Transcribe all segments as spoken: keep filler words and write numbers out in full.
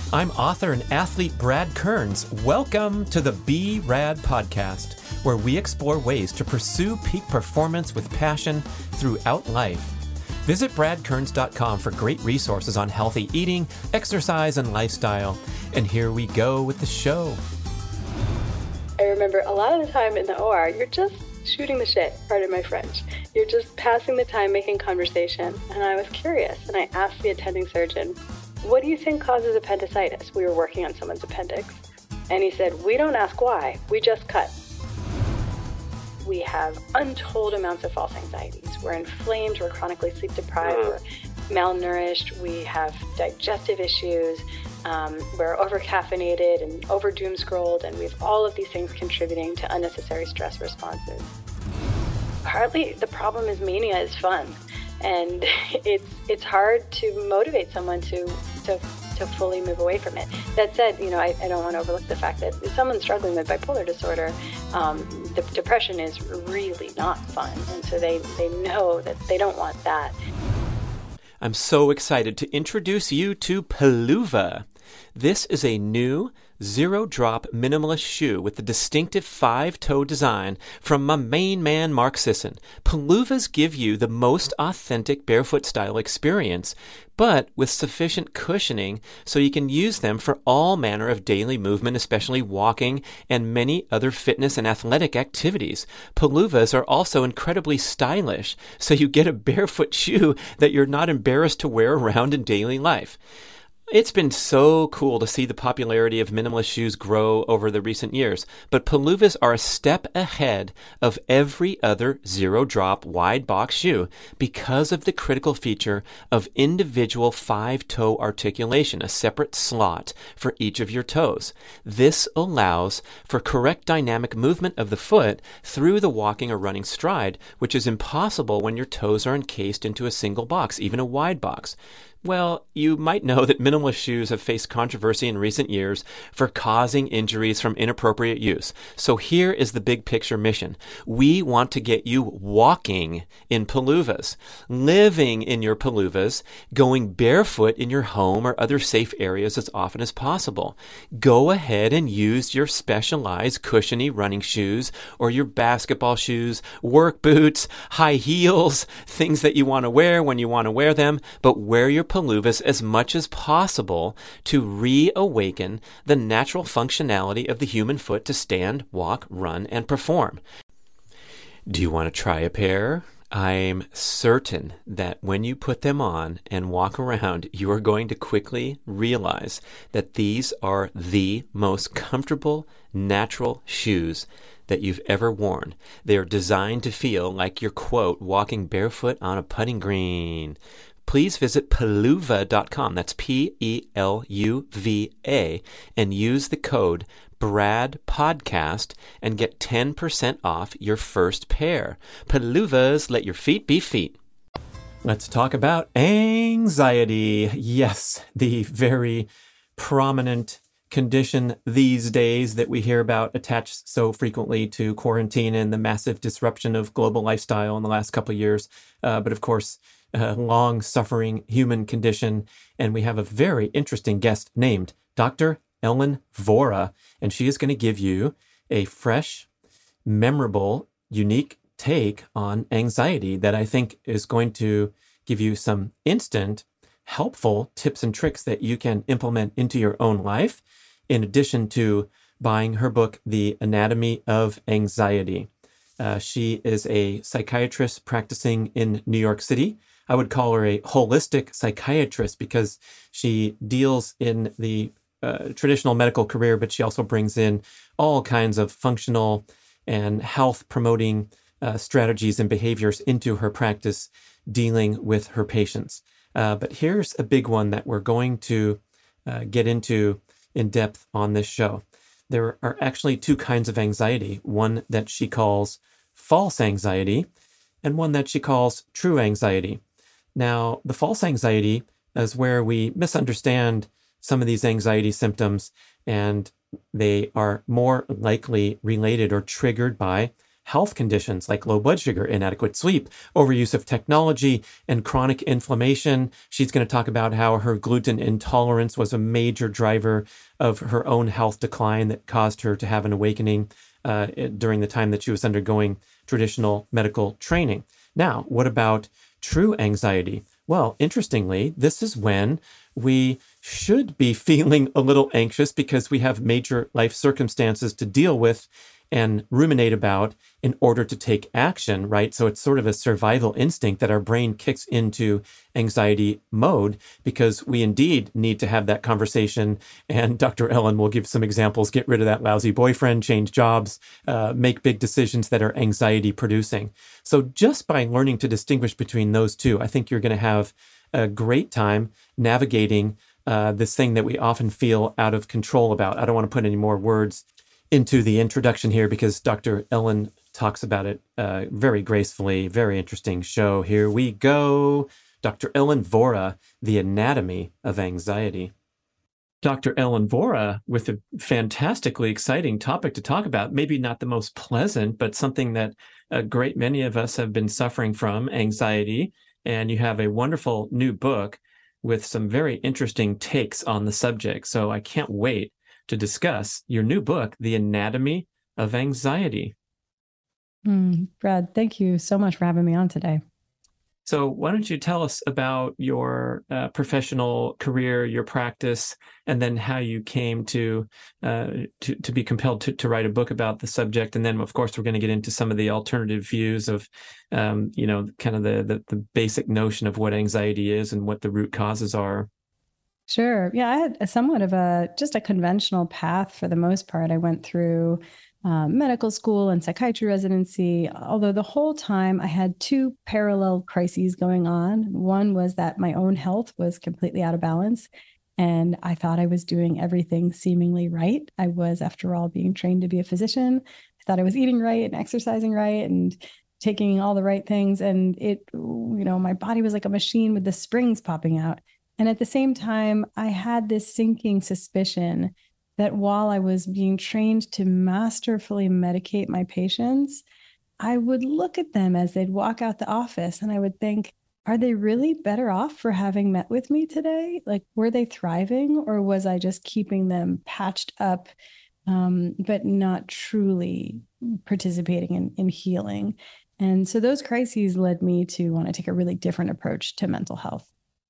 I'm author and athlete Brad Kearns. Welcome to the Be Rad podcast, where we explore ways to pursue peak performance with passion throughout life. Visit brad kearns dot com for great resources on healthy eating, exercise, and lifestyle. And here we go with the show. I remember a lot of the time in the O R, you're just shooting the shit, pardon my French. You're just passing the time, making conversation. And I was curious, and I asked the attending surgeon, what do you think causes appendicitis? We were working on someone's appendix. And he said, we don't ask why, we just cut. We have untold amounts of false anxieties. We're inflamed, we're chronically sleep deprived, we're malnourished, we have digestive issues, um, we're over-caffeinated and over-doom scrolled, and we have all of these things contributing to unnecessary stress responses. Partly the problem is mania is fun. And it's it's hard to motivate someone to to to fully move away from it. That said, you know, I, I don't want to overlook the fact that if someone's struggling with bipolar disorder, um, the depression is really not fun, and so they they know that they don't want that. I'm so excited to introduce you to Peluva. This is a new zero-drop minimalist shoe with the distinctive five-toe design from my main man, Mark Sisson. Peluvas give you the most authentic barefoot style experience, but with sufficient cushioning so you can use them for all manner of daily movement, especially walking and many other fitness and athletic activities. Peluvas are also incredibly stylish, so you get a barefoot shoe that you're not embarrassed to wear around in daily life. It's been so cool to see the popularity of minimalist shoes grow over the recent years, but Peluvas are a step ahead of every other zero-drop wide-box shoe because of the critical feature of individual five-toe articulation, a separate slot for each of your toes. This allows for correct dynamic movement of the foot through the walking or running stride, which is impossible when your toes are encased into a single box, even a wide box. Well, you might know that minimalist shoes have faced controversy in recent years for causing injuries from inappropriate use. So here is the big picture mission. We want to get you walking in Peluvas, living in your Peluvas, going barefoot in your home or other safe areas as often as possible. Go ahead and use your specialized cushiony running shoes or your basketball shoes, work boots, high heels, things that you want to wear when you want to wear them, but wear your Peluvas as much as possible to reawaken the natural functionality of the human foot to stand, walk, run, and perform. Do you want to try a pair? I'm certain that when you put them on and walk around, you are going to quickly realize that these are the most comfortable, natural shoes that you've ever worn. They are designed to feel like you're, quote, walking barefoot on a putting green. Please visit peluva dot com, that's P E L U V A, and use the code BRADPODCAST and get ten percent off your first pair. Peluvas, let your feet be feet. Let's talk about anxiety. Yes, the very prominent condition these days that we hear about attached so frequently to quarantine and the massive disruption of global lifestyle in the last couple of years. Uh, but of course, a long-suffering human condition. And we have a very interesting guest named Doctor Ellen Vora, and she is going to give you a fresh, memorable, unique take on anxiety that I think is going to give you some instant, helpful tips and tricks that you can implement into your own life, in addition to buying her book, The Anatomy of Anxiety. Uh, she is a psychiatrist practicing in New York City. I would call her a holistic psychiatrist because she deals in the uh, traditional medical career, but she also brings in all kinds of functional and health promoting uh, strategies and behaviors into her practice dealing with her patients. Uh, but here's a big one that we're going to uh, get into in depth on this show. There are actually two kinds of anxiety, one that she calls false anxiety and one that she calls true anxiety. Now, the false anxiety is where we misunderstand some of these anxiety symptoms, and they are more likely related or triggered by health conditions like low blood sugar, inadequate sleep, overuse of technology, and chronic inflammation. She's going to talk about how her gluten intolerance was a major driver of her own health decline that caused her to have an awakening uh, during the time that she was undergoing traditional medical training. Now, what about true anxiety? Well, interestingly, this is when we should be feeling a little anxious because we have major life circumstances to deal with and ruminate about in order to take action, right? So it's sort of a survival instinct that our brain kicks into anxiety mode because we indeed need to have that conversation. And Doctor Ellen will give some examples: get rid of that lousy boyfriend, change jobs, uh, make big decisions that are anxiety producing. So just by learning to distinguish between those two, I think you're going to have a great time navigating uh, this thing that we often feel out of control about. I don't want to put any more words into the introduction here because Doctor Ellen talks about it uh, very gracefully. Very interesting show. Here we go. Doctor Ellen Vora, The Anatomy of Anxiety. Doctor Ellen Vora with a fantastically exciting topic to talk about. Maybe not the most pleasant, but something that a great many of us have been suffering from, anxiety. And you have a wonderful new book with some very interesting takes on the subject. So I can't wait to discuss your new book, The Anatomy of Anxiety. Mm, Brad, thank you so much for having me on today. So why don't you tell us about your uh, professional career, your practice, and then how you came to uh, to, to be compelled to, to write a book about the subject. And then, of course, we're going to get into some of the alternative views of, um, you know, kind of the, the, the basic notion of what anxiety is and what the root causes are. Sure. Yeah, I had a somewhat of a just a conventional path for the most part. I went through um, medical school and psychiatry residency, although the whole time I had two parallel crises going on. One was that my own health was completely out of balance, and I thought I was doing everything seemingly right. I was, after all, being trained to be a physician. I thought I was eating right and exercising right and taking all the right things. And it, you know, my body was like a machine with the springs popping out. And at the same time, I had this sinking suspicion that while I was being trained to masterfully medicate my patients, I would look at them as they'd walk out the office and I would think, are they really better off for having met with me today? Like, were they thriving, or was I just keeping them patched up, um, but not truly participating in, in healing? And so those crises led me to want to take a really different approach to mental health.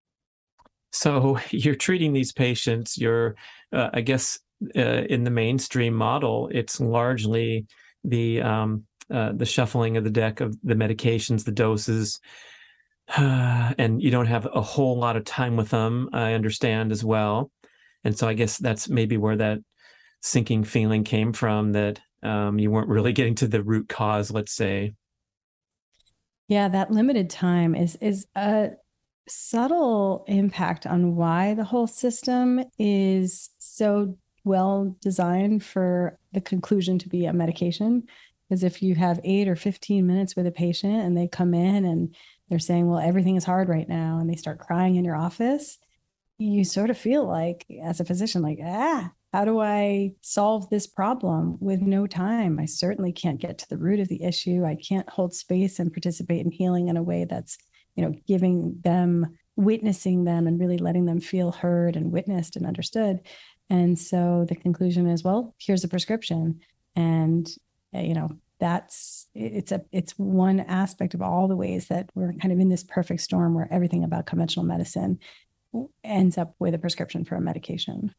So you're treating these patients, you're, uh, I guess, uh, in the mainstream model, it's largely the um, uh, the shuffling of the deck of the medications, the doses, uh, and you don't have a whole lot of time with them, I understand as well. And so I guess that's maybe where that sinking feeling came from, that um, you weren't really getting to the root cause, let's say. Yeah, that limited time is is a subtle impact on why the whole system is so well designed for the conclusion to be a medication. Because if you have eight or fifteen minutes with a patient and they come in and they're saying, well, everything is hard right now, and they start crying in your office, you sort of feel like, as a physician, like, ah, how do I solve this problem with no time? I certainly can't get to the root of the issue. I can't hold space and participate in healing in a way that's, you know, giving them, witnessing them and really letting them feel heard and witnessed and understood. And so the conclusion is, well, here's a prescription. And, you know, that's, it's a, it's one aspect of all the ways that we're kind of in this perfect storm where everything about conventional medicine ends up with a prescription for a medication.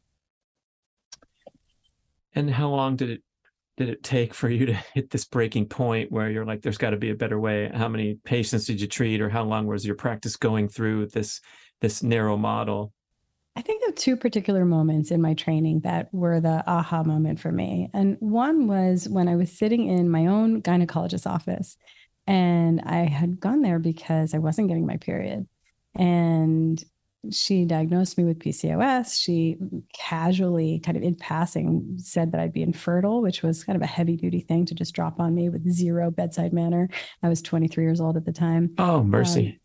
And how long did it did it take for you to hit this breaking point where you're like, there's got to be a better way? How many patients did you treat, or how long was your practice going through this this narrow model? I think of two particular moments in my training that were the aha moment for me. And one was when I was sitting in my own gynecologist's office, and I had gone there because I wasn't getting my period. And she diagnosed me with P C O S. She casually, kind of in passing, said that I'd be infertile, which was kind of a heavy duty thing to just drop on me with zero bedside manner. I was twenty-three years old at the time. Oh, mercy.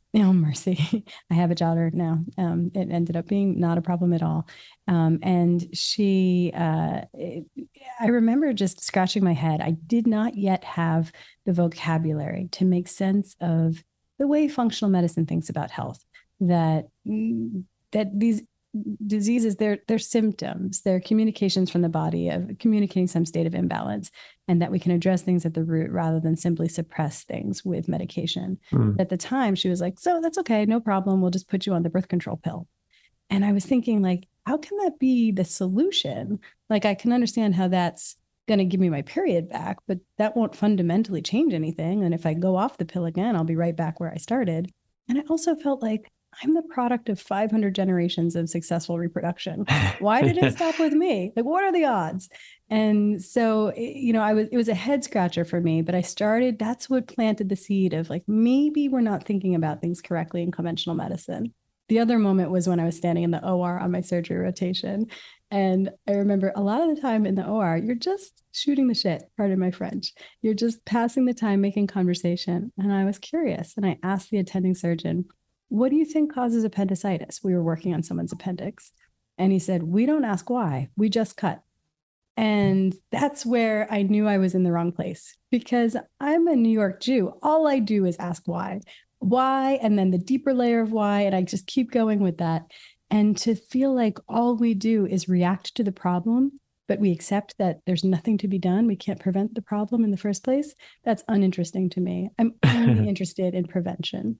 Oh, mercy. I have a daughter now. Um, it ended up being not a problem at all. Um, and she, uh, it, I remember just scratching my head. I did not yet have the vocabulary to make sense of the way functional medicine thinks about health, that, that these diseases, they're, they're symptoms, they're communications from the body of communicating some state of imbalance, and that we can address things at the root rather than simply suppress things with medication. Mm. At the time, she was like, so that's okay, no problem. We'll just put you on the birth control pill. And I was thinking, like, how can that be the solution? Like, I can understand how that's going to give me my period back, but that won't fundamentally change anything. And if I go off the pill again, I'll be right back where I started. And I also felt like I'm the product of five hundred generations of successful reproduction. Why did it stop with me? Like, what are the odds? And so, you know, I was, it was a head scratcher for me, but I started, that's what planted the seed of like, maybe we're not thinking about things correctly in conventional medicine. The other moment was when I was standing in the O R on my surgery rotation. And I remember a lot of the time in the O R, you're just shooting the shit, pardon my French. You're just passing the time, making conversation. And I was curious. And I asked the attending surgeon, what do you think causes appendicitis? We were working on someone's appendix. And he said, we don't ask why, we just cut. And that's where I knew I was in the wrong place, because I'm a New York Jew. All I do is ask why, why, and then the deeper layer of why. And I just keep going with that. And to feel like all we do is react to the problem, but we accept that there's nothing to be done. We can't prevent the problem in the first place. That's uninteresting to me. I'm only interested in prevention.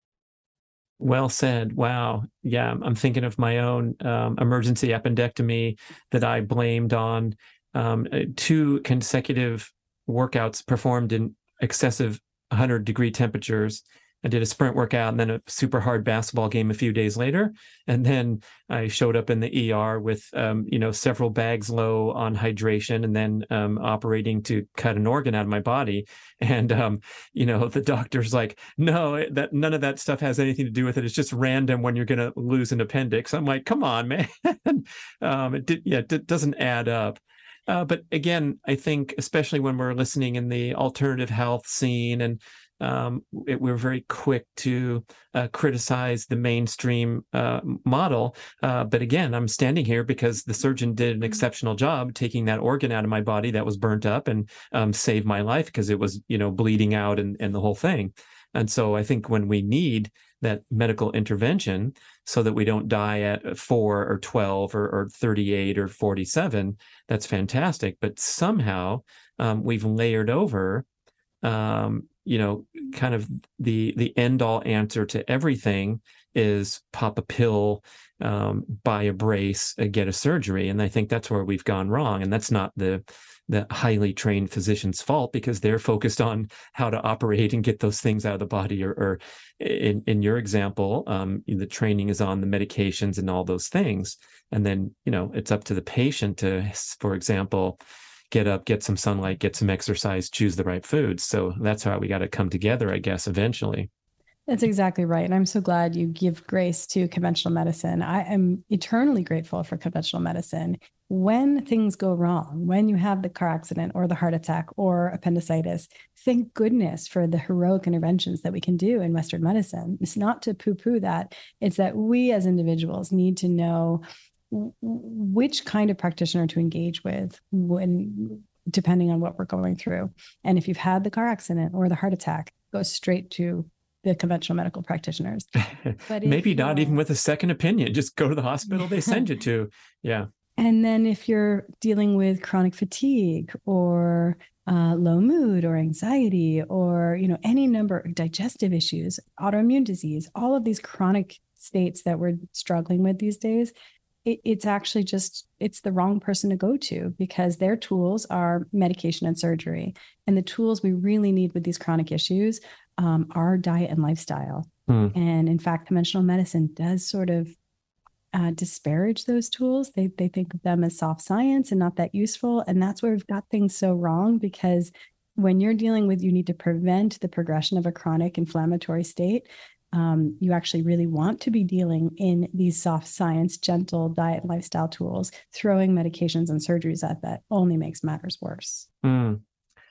Well said. Wow. Yeah, I'm thinking of my own um, emergency appendectomy that I blamed on um, two consecutive workouts performed in excessive one hundred degree temperatures. I did a sprint workout and then a super hard basketball game a few days later. And then I showed up in the E R with, um, you know, several bags low on hydration, and then um, operating to cut an organ out of my body. And, um, you know, the doctor's like, no, that none of that stuff has anything to do with it. It's just random when you're going to lose an appendix. I'm like, come on, man. um, it did, yeah, it doesn't add up. Uh, but again, I think, especially when we're listening in the alternative health scene, and Um, it, we're very quick to uh, criticize the mainstream uh, model. Uh, but again, I'm standing here because the surgeon did an exceptional job taking that organ out of my body that was burnt up and um, saved my life, because it was, you know, bleeding out and, and the whole thing. And so I think when we need that medical intervention so that we don't die at four or twelve or, or thirty-eight or forty-seven, that's fantastic. But somehow um, we've layered over um, you know, kind of the the end all answer to everything is pop a pill, um, buy a brace, uh, get a surgery. And I think that's where we've gone wrong. And that's not the the highly trained physician's fault, because they're focused on how to operate and get those things out of the body. Or, or in, in your example, um, the training is on the medications and all those things. And then, you know, it's up to the patient to, for example, get up, get some sunlight, get some exercise, choose the right foods. So that's how we got to come together, I guess, eventually. That's exactly right. And I'm so glad you give grace to conventional medicine. I am eternally grateful for conventional medicine. When things go wrong, when you have the car accident or the heart attack or appendicitis, thank goodness for the heroic interventions that we can do in Western medicine. It's not to poo-poo that. It's that we as individuals need to know which kind of practitioner to engage with when, depending on what we're going through. And if you've had the car accident or the heart attack, go straight to the conventional medical practitioners. But maybe not even with a second opinion, just go to the hospital they send you to. Yeah. And then if you're dealing with chronic fatigue or uh, low mood or anxiety, or, you know, any number of digestive issues, autoimmune disease, all of these chronic states that we're struggling with these days, it, it's actually just, it's the wrong person to go to, because their tools are medication and surgery. And the tools we really need with these chronic issues um, are diet and lifestyle. Hmm. And in fact, conventional medicine does sort of uh, disparage those tools. They, they think of them as soft science and not that useful. And that's where we've got things so wrong, because when you're dealing with, you need to prevent the progression of a chronic inflammatory state. Um, you actually really want to be dealing in these soft science, gentle diet and lifestyle tools. Throwing medications and surgeries at that only makes matters worse. Mm.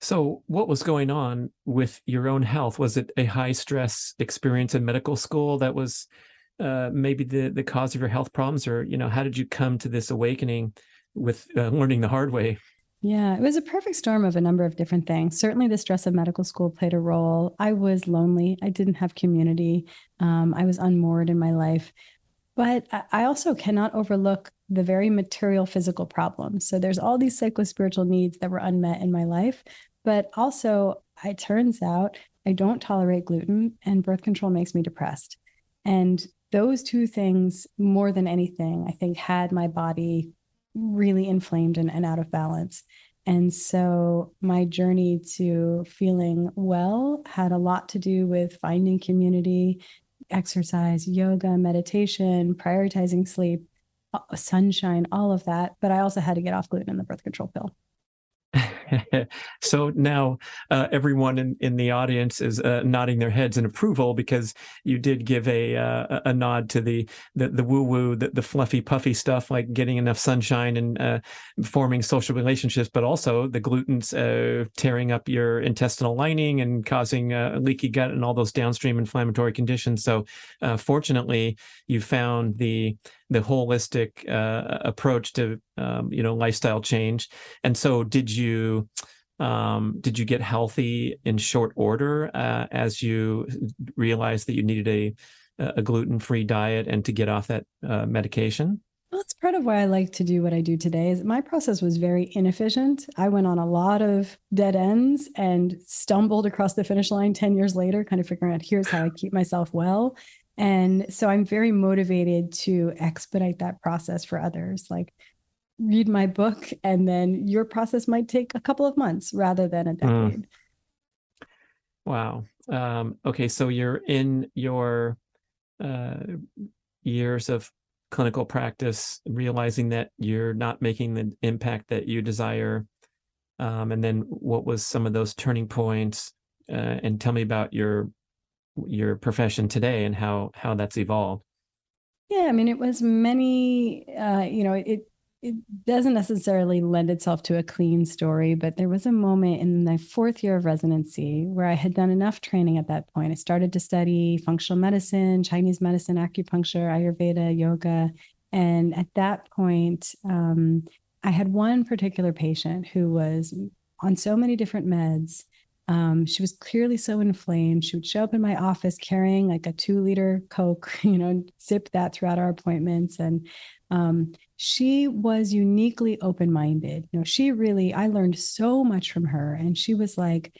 So, what was going on with your own health? Was it a high stress experience in medical school that was uh, maybe the the cause of your health problems, or you know, how did you come to this awakening with uh, learning the hard way? Yeah, it was a perfect storm of a number of different things. Certainly, the stress of medical school played a role. I was lonely. I didn't have community. Um, I was unmoored in my life. But I also cannot overlook the very material physical problems. So there's all these psycho-spiritual needs that were unmet in my life. But also, it turns out I don't tolerate gluten and birth control makes me depressed. And those two things, more than anything, I think had my body really inflamed and, and out of balance. And so my journey to feeling well had a lot to do with finding community, exercise, yoga, meditation, prioritizing sleep, sunshine, all of that. But I also had to get off gluten and the birth control pill. So now uh, everyone in, in the audience is uh, nodding their heads in approval because you did give a uh, a nod to the the, the woo woo, the, the fluffy puffy stuff like getting enough sunshine and uh, forming social relationships, but also the gluten's uh, tearing up your intestinal lining and causing uh, leaky gut and all those downstream inflammatory conditions. So uh, fortunately, you found the the holistic uh, approach to um, you know lifestyle change. And so, did you um, did you get healthy in short order uh, as you realized that you needed a a gluten-free diet and to get off that uh, medication? Well, that's part of why I like to do what I do today. Is my process was very inefficient. I went on a lot of dead ends and stumbled across the finish line ten years later, kind of figuring out here's how I keep myself well. And so I'm very motivated to expedite that process for others. Like, read my book, and then your process might take a couple of months rather than a decade. Mm. Wow. Um, okay, so you're in your uh, years of clinical practice, realizing that you're not making the impact that you desire. Um, and then what was some of those turning points? Uh, and tell me about your your profession today and how how that's evolved. Yeah, I mean, it was many, uh, you know, it it doesn't necessarily lend itself to a clean story, but there was a moment in my fourth year of residency where I had done enough training at that point. I started to study functional medicine, Chinese medicine, acupuncture, Ayurveda, yoga. And at that point, um, I had one particular patient who was on so many different meds. Um, she was clearly so inflamed. She would show up in my office carrying like a two liter Coke, you know, sip that throughout our appointments. And um, she was uniquely open-minded. You know, she really, I learned so much from her. And she was like,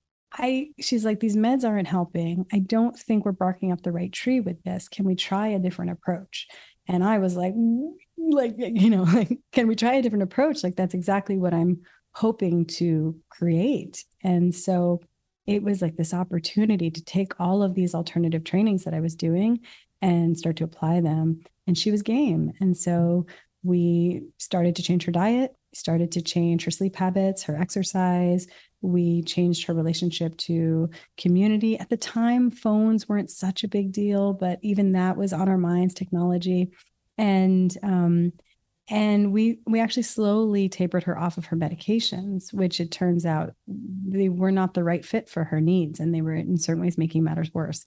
I, she's like, these meds aren't helping. I don't think we're barking up the right tree with this. Can we try a different approach? And I was like, like, you know, like, can we try a different approach? Like, that's exactly what I'm hoping to create. And so it was like this opportunity to take all of these alternative trainings that I was doing and start to apply them. And she was game. And so we started to change her diet, started to change her sleep habits, her exercise. We changed her relationship to community. At the time, phones weren't such a big deal, but even that was on our minds, technology. And um, And we we actually slowly tapered her off of her medications, which it turns out they were not the right fit for her needs. And they were in certain ways making matters worse.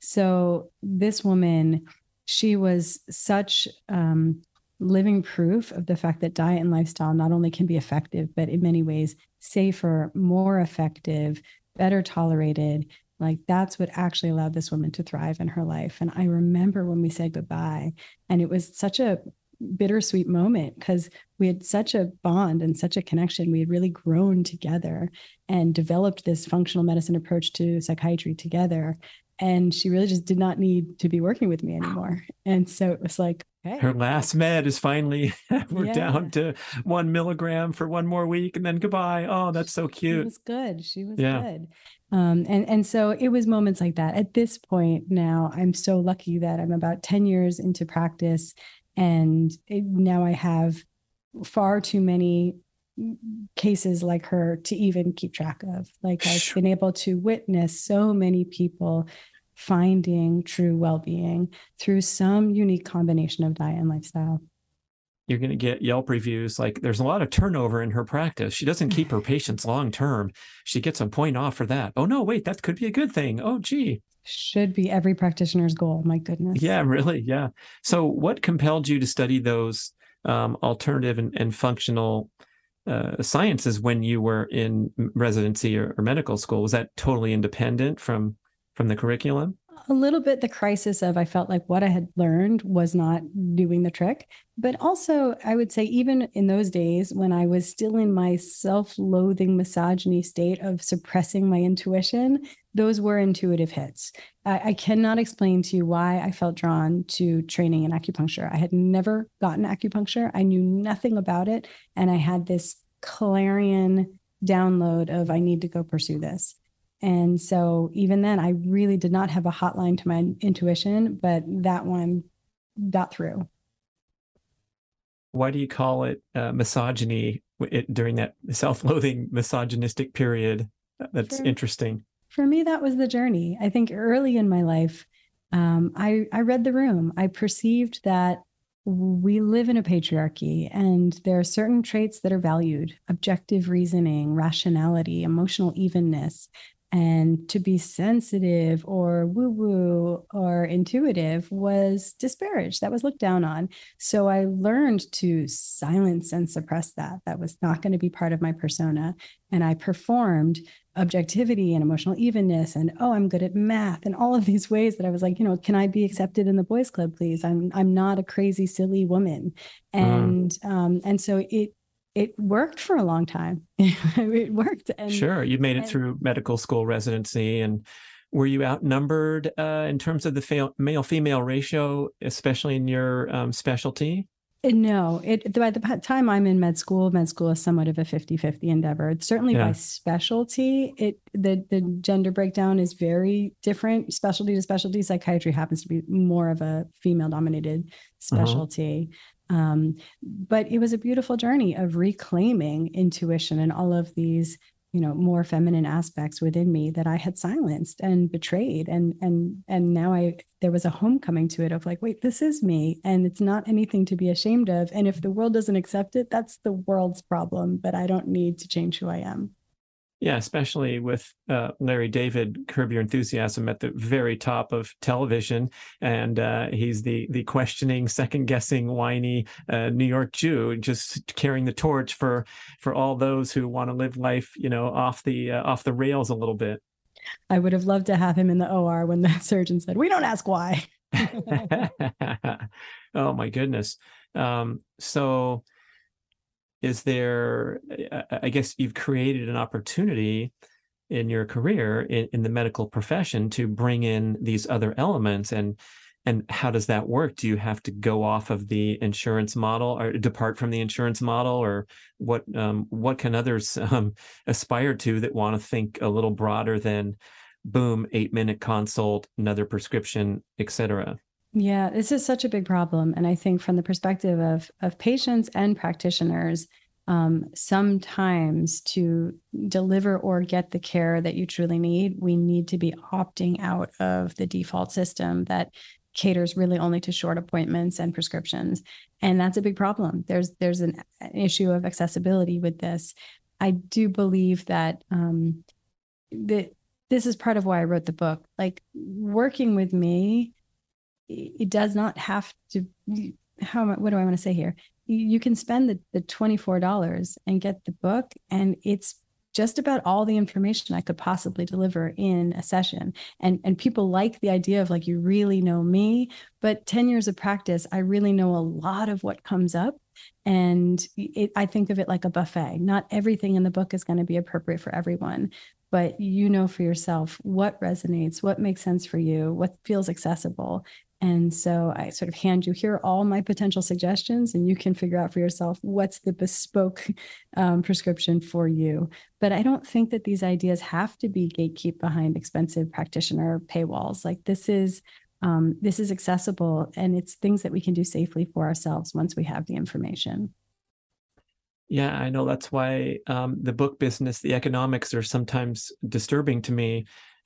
So this woman, she was such um, living proof of the fact that diet and lifestyle not only can be effective, but in many ways safer, more effective, better tolerated. Like, that's what actually allowed this woman to thrive in her life. And I remember when we said goodbye, and it was such a bittersweet moment because we had such a bond and such a connection. We had really grown together and developed this functional medicine approach to psychiatry together. And she really just did not need to be working with me anymore. And so it was like, okay. Her last med is finally, we're Yeah. down to one milligram for one more week and then goodbye. Oh, that's so cute. She was good. She was Yeah. good. Um, and, and so it was moments like that. At this point now, I'm so lucky that I'm about ten years into practice. And it, now I have far too many cases like her to even keep track of. Like, I've been able to witness so many people finding true well-being through some unique combination of diet and lifestyle. you're going to get Yelp reviews like there's a lot of turnover in her practice. She doesn't keep her patients long term. She gets a point off for that. Oh, no, wait, that could be a good thing. Oh, gee. Should be every practitioner's goal. My goodness. Yeah, really. Yeah. So what compelled you to study those um, alternative and, and functional uh, sciences when you were in residency or, or medical school? Was that totally independent from from the curriculum? A little bit the crisis of I felt like what I had learned was not doing the trick. But also, I would say, even in those days when I was still in my self-loathing misogyny state of suppressing my intuition, those were intuitive hits. I, I cannot explain to you why I felt drawn to training in acupuncture. I had never gotten acupuncture. I knew nothing about it. And I had this clarion download of I need to go pursue this. And so even then, I really did not have a hotline to my intuition, but that one got through. Why do you call it uh, misogyny it, during that self-loathing misogynistic period? That's for, interesting. For me, that was the journey. I think early in my life, um, I, I read the room. I perceived that we live in a patriarchy and there are certain traits that are valued: objective reasoning, rationality, emotional evenness. And to be sensitive or woo-woo or intuitive was disparaged. That was looked down on. So I learned to silence and suppress that. That was not going to be part of my persona. And I performed objectivity and emotional evenness and, oh, I'm good at math and all of these ways that I was like, you know, can I be accepted in the boys club, please? I'm I'm not a crazy, silly woman. And mm. um, and so it It worked for a long time. It worked. And, sure. You made it and, through medical school residency. And were you outnumbered uh, in terms of the male-female ratio, especially in your um, specialty? No. It, by the time I'm in med school, med school is somewhat of a fifty-fifty endeavor. It's certainly yeah. by specialty. It the, the gender breakdown is very different. Specialty to specialty. Psychiatry happens to be more of a female-dominated specialty. Uh-huh. Um, but it was a beautiful journey of reclaiming intuition and all of these, you know, more feminine aspects within me that I had silenced and betrayed. And, and, and now I, there was a homecoming to it of like, wait, this is me and it's not anything to be ashamed of. And if the world doesn't accept it, that's the world's problem, but I don't need to change who I am. Yeah, especially with uh, Larry David, Curb Your Enthusiasm, at the very top of television, and uh, he's the the questioning, second-guessing, whiny uh, New York Jew, just carrying the torch for for all those who want to live life, you know, off the uh, off the rails a little bit. I would have loved to have him in the O R when the surgeon said, "We don't ask why." Oh my goodness! Um, so. Is there, I guess you've created an opportunity in your career in, in the medical profession to bring in these other elements. And, and how does that work? Do you have to go off of the insurance model or depart from the insurance model, or what, um, what can others um, aspire to that want to think a little broader than boom, eight minute consult, another prescription, et cetera? Yeah, this is such a big problem. And I think from the perspective of, of patients and practitioners, um, sometimes to deliver or get the care that you truly need, we need to be opting out of the default system that caters really only to short appointments and prescriptions. And that's a big problem. There's, there's an, an issue of accessibility with this. I do believe that um, the, this is part of why I wrote the book. Like, working with me, it does not have to, how, what do I want to say here? You can spend the, the twenty-four dollars and get the book, and it's just about all the information I could possibly deliver in a session. And, and people like the idea of like, you really know me, but ten years of practice, I really know a lot of what comes up. And it, I think of it like a buffet. Not everything in the book is going to be appropriate for everyone, but you know for yourself what resonates, what makes sense for you, what feels accessible. And so I sort of hand you here all my potential suggestions, and you can figure out for yourself what's the bespoke um, prescription for you. But I don't think that these ideas have to be gatekept behind expensive practitioner paywalls. Like, this is um, this is accessible, and it's things that we can do safely for ourselves once we have the information. Yeah, I know that's why um, the book business, the economics are sometimes disturbing to me.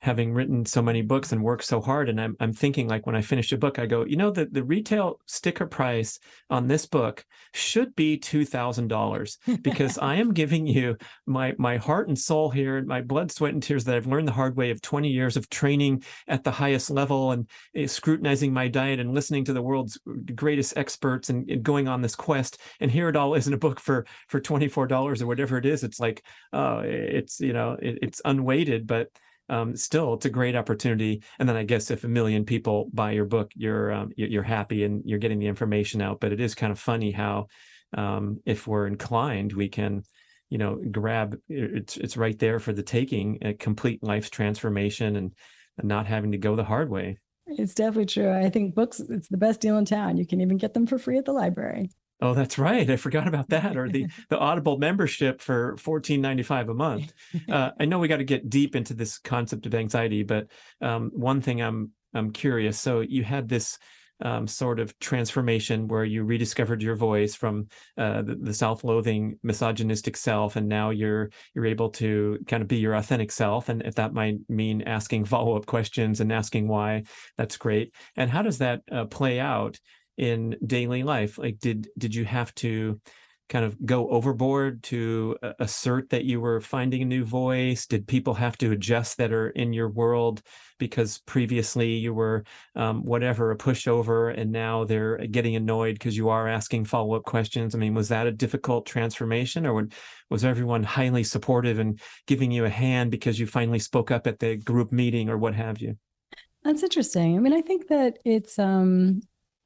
having written so many books and worked so hard. And I'm, I'm thinking, like, when I finish a book, I go, you know, the, the retail sticker price on this book should be two thousand dollars, because I am giving you my, my heart and soul here, and my blood, sweat, and tears that I've learned the hard way of twenty years of training at the highest level, and uh, scrutinizing my diet and listening to the world's greatest experts, and, and going on this quest. And here it all is in a book for, for twenty-four dollars or whatever it is. It's like, oh, it's, you know, it, it's unweighted, but Um, still, it's a great opportunity. And then I guess if a million people buy your book, you're um, you're happy and you're getting the information out. But it is kind of funny how, um, if we're inclined, we can, you know, grab it's it's right there for the taking, a complete life's transformation, and, and not having to go the hard way. It's definitely true. I think books, it's the best deal in town. You can even get them for free at the library. Oh, that's right. I forgot about that. Or the, the Audible membership for fourteen ninety-five a month. Uh, I know we got to get deep into this concept of anxiety, but um, one thing I'm I'm curious. So you had this um, sort of transformation where you rediscovered your voice from uh, the, the self-loathing, misogynistic self, and now you're you're able to kind of be your authentic self. And if that might mean asking follow-up questions and asking why, that's great. And how does that uh, play out in daily life? Like, did did you have to kind of go overboard to uh, assert that you were finding a new voice? Did people have to adjust that are in your world because previously you were um, whatever, a pushover, and now they're getting annoyed because you are asking follow-up questions? I mean, was that a difficult transformation, or was everyone highly supportive and giving you a hand because you finally spoke up at the group meeting or what have you? That's interesting. I mean, I think that it's um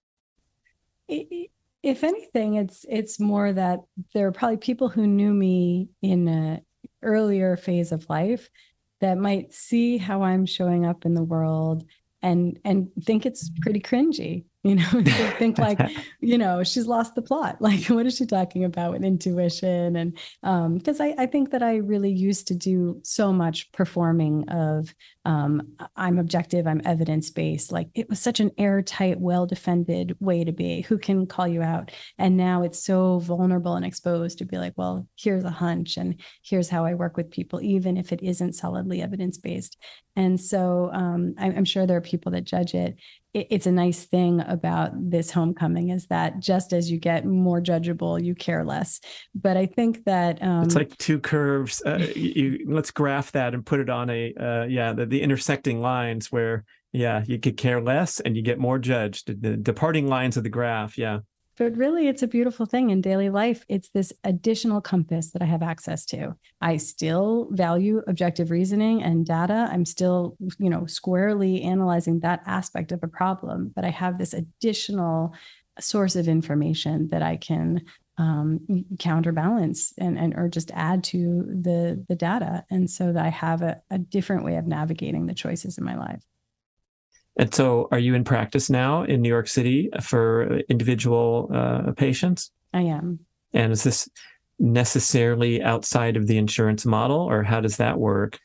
if anything, it's it's more that there are probably people who knew me in an earlier phase of life that might see how I'm showing up in the world and and think it's pretty cringy, you know, they think like, you know, she's lost the plot. Like, what is she talking about with intuition? And um, because I, I think that I really used to do so much performing of um, I'm objective, I'm evidence-based. Like, it was such an airtight, well-defended way to be. Who can call you out? And now it's so vulnerable and exposed to be like, well, here's a hunch, and here's how I work with people, even if it isn't solidly evidence-based. And so um, I'm sure there are people that judge it. It's a nice thing about this homecoming is that just as you get more judgeable, you care less. But I think that um, it's like two curves. Uh, you, let's graph that and put it on a uh, yeah the, the intersecting lines where yeah you could care less and you get more judged. The, the departing lines of the graph. Yeah. But really, it's a beautiful thing in daily life. It's this additional compass that I have access to. I still value objective reasoning and data. I'm still, you know, squarely analyzing that aspect of a problem, but I have this additional source of information that I can um, counterbalance and, and or just add to the, the data. And so that I have a, a different way of navigating the choices in my life. And so are you in practice now in New York City for individual uh, patients? I am. And is this necessarily outside of the insurance model, or how does that work?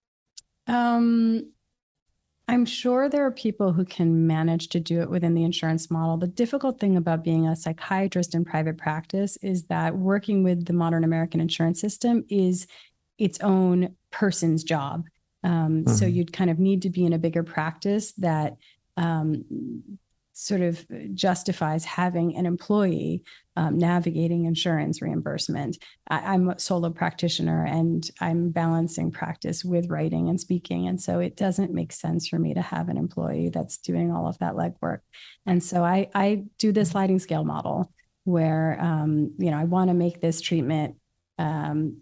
Um, I'm sure there are people who can manage to do it within the insurance model. The difficult thing about being a psychiatrist in private practice is that working with the modern American insurance system is its own person's job. Um, mm-hmm. So you'd kind of need to be in a bigger practice that um, sort of justifies having an employee um, navigating insurance reimbursement. I, I'm a solo practitioner and I'm balancing practice with writing and speaking. And so it doesn't make sense for me to have an employee that's doing all of that legwork. And so I, I do the sliding scale model where, um, you know, I want to make this treatment um,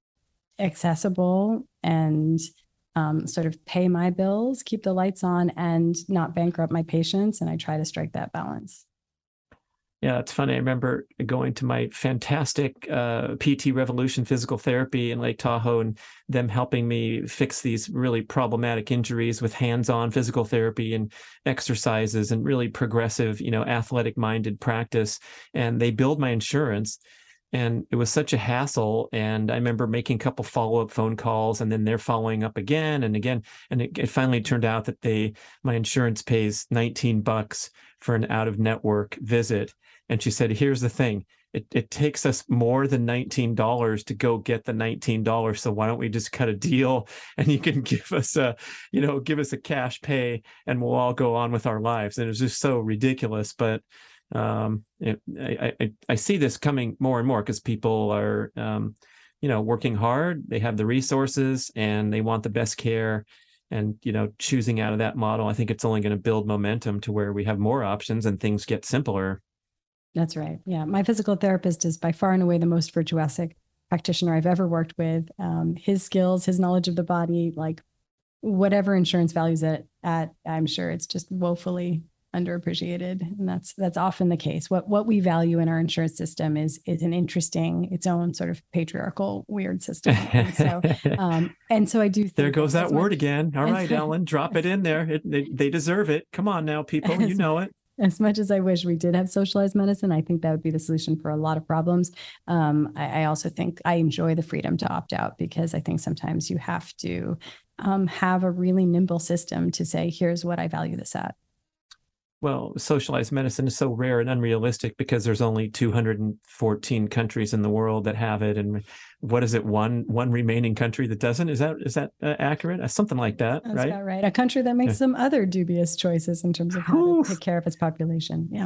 accessible and Um, sort of pay my bills, keep the lights on, and not bankrupt my patients. And I try to strike that balance. Yeah, it's funny. I remember going to my fantastic uh, P T Revolution physical therapy in Lake Tahoe and them helping me fix these really problematic injuries with hands-on physical therapy and exercises and really progressive, you know, athletic-minded practice. And they billed my insurance. And it was such a hassle. And I remember making a couple follow-up phone calls, and then they're following up again and again. And it, it finally turned out that they, my insurance pays nineteen bucks for an out-of-network visit. And she said, here's the thing. it, it takes us more than nineteen dollars to go get the nineteen dollars. So why don't we just cut a deal and you can give us a, you know, give us a cash pay and we'll all go on with our lives. And it's just so ridiculous. But um, it, I, I, I see this coming more and more because people are, um, you know, working hard, they have the resources and they want the best care. And, you know, choosing out of that model, I think it's only going to build momentum to where we have more options and things get simpler. That's right. Yeah. My physical therapist is by far and away the most virtuosic practitioner I've ever worked with. Um, his skills, his knowledge of the body, like whatever insurance values it at, I'm sure it's just woefully underappreciated. And that's that's often the case. What what we value in our insurance system is is an interesting, its own sort of patriarchal, weird system. And so, um, and so I do think there goes that word much, again. All right, as, Ellen, drop it in there. It, they, they deserve it. Come on now, people, as, you know it. As much as I wish we did have socialized medicine, I think that would be the solution for a lot of problems. Um, I, I also think I enjoy the freedom to opt out because I think sometimes you have to um, have a really nimble system to say, here's what I value this at. Well, socialized medicine is so rare and unrealistic because there's only two hundred fourteen countries in the world that have it, and what is it? One one remaining country that doesn't. Is that is that uh, accurate? Uh, something like that, That's right? about right. A country that makes Yeah. some other dubious choices in terms of how Oof. to take care of its population. Yeah.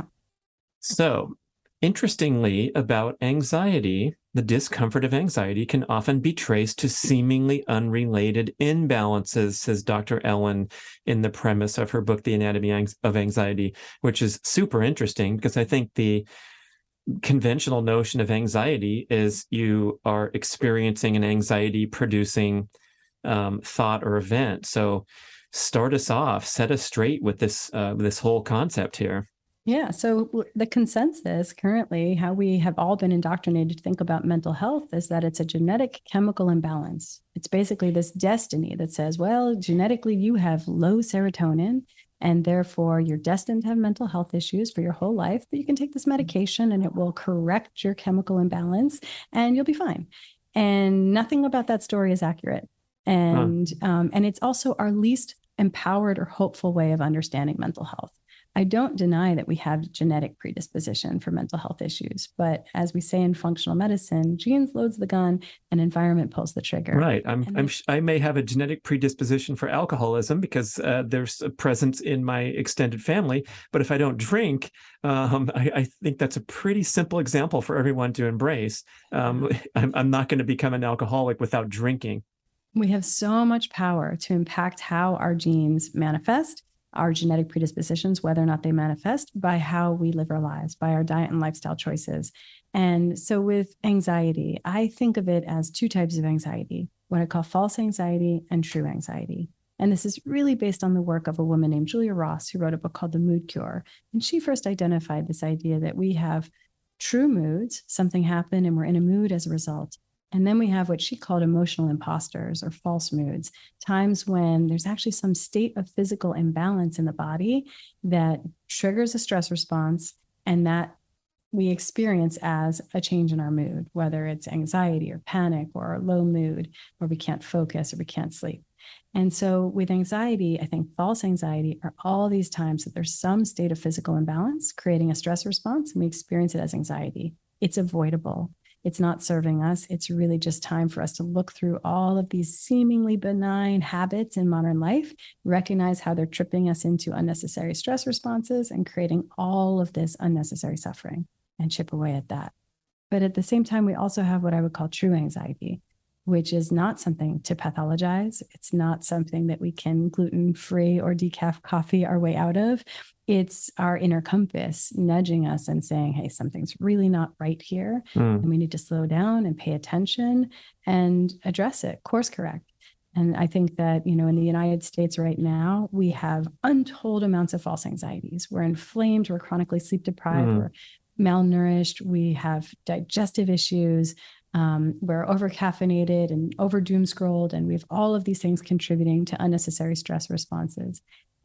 So, interestingly, about anxiety, the discomfort of anxiety can often be traced to seemingly unrelated imbalances, says Doctor Ellen in the premise of her book, The Anatomy of Anxiety, which is super interesting because I think the conventional notion of anxiety is you are experiencing an anxiety-producing um, thought or event. So start us off, set us straight with this uh, this whole concept here. Yeah. So the consensus currently, how we have all been indoctrinated to think about mental health is that it's a genetic chemical imbalance. It's basically this destiny that says, well, genetically you have low serotonin and therefore you're destined to have mental health issues for your whole life, but you can take this medication and it will correct your chemical imbalance and you'll be fine. And nothing about that story is accurate. And, huh. um, and it's also our least empowered or hopeful way of understanding mental health. I don't deny that we have genetic predisposition for mental health issues, but as we say in functional medicine, genes loads the gun and environment pulls the trigger. Right. I'm, I'm, I may have a genetic predisposition for alcoholism because uh, there's a presence in my extended family, but if I don't drink, um, I, I think that's a pretty simple example for everyone to embrace. Um, I'm, I'm not going to become an alcoholic without drinking. We have so much power to impact how our genes manifest, our genetic predispositions, whether or not they manifest, by how we live our lives, by our diet and lifestyle choices. And so with anxiety, I think of it as two types of anxiety, what I call false anxiety and true anxiety. And this is really based on the work of a woman named Julia Ross, who wrote a book called The Mood Cure. And she first identified this idea that we have true moods, something happened and we're in a mood as a result. And then we have what she called emotional imposters or false moods, times when there's actually some state of physical imbalance in the body that triggers a stress response and that we experience as a change in our mood, whether it's anxiety or panic or a low mood, or we can't focus or we can't sleep. And so with anxiety, I think false anxiety are all these times that there's some state of physical imbalance creating a stress response, and we experience it as anxiety. It's avoidable. It's not serving us. It's really just time for us to look through all of these seemingly benign habits in modern life, recognize how they're tripping us into unnecessary stress responses and creating all of this unnecessary suffering, and chip away at that. But at the same time, we also have what I would call true anxiety, which is not something to pathologize. It's not something that we can gluten-free or decaf coffee our way out of. It's our inner compass nudging us and saying, hey, something's really not right here. Mm. And we need to slow down and pay attention and address it, course correct. And I think that, you know, in the United States right now, we have untold amounts of false anxieties. We're inflamed, we're chronically sleep deprived, mm. we're malnourished, we have digestive issues, um, we're over caffeinated and over doom scrolled, and we have all of these things contributing to unnecessary stress responses.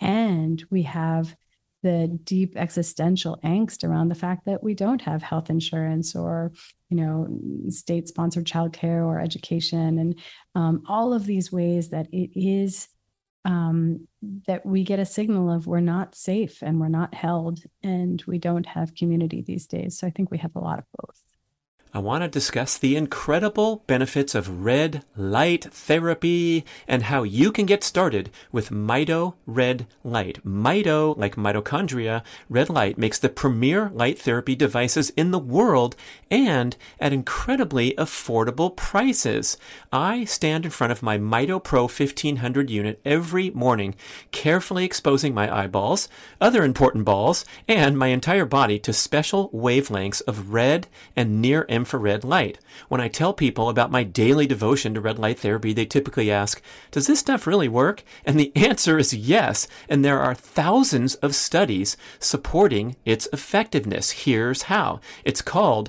And we have the deep existential angst around the fact that we don't have health insurance or, you know, state-sponsored childcare or education, and um, all of these ways that it is um, that we get a signal of we're not safe and we're not held and we don't have community these days. So I think we have a lot of both. I want to discuss the incredible benefits of red light therapy and how you can get started with Mito Red Light. Mito, like mitochondria, red light makes the premier light therapy devices in the world and at incredibly affordable prices. I stand in front of my Mito Pro fifteen hundred unit every morning, carefully exposing my eyeballs, other important balls, and my entire body to special wavelengths of red and near infrared light. When I tell people about my daily devotion to red light therapy, they typically ask, does this stuff really work? And the answer is yes, and there are thousands of studies supporting its effectiveness. Here's how. It's called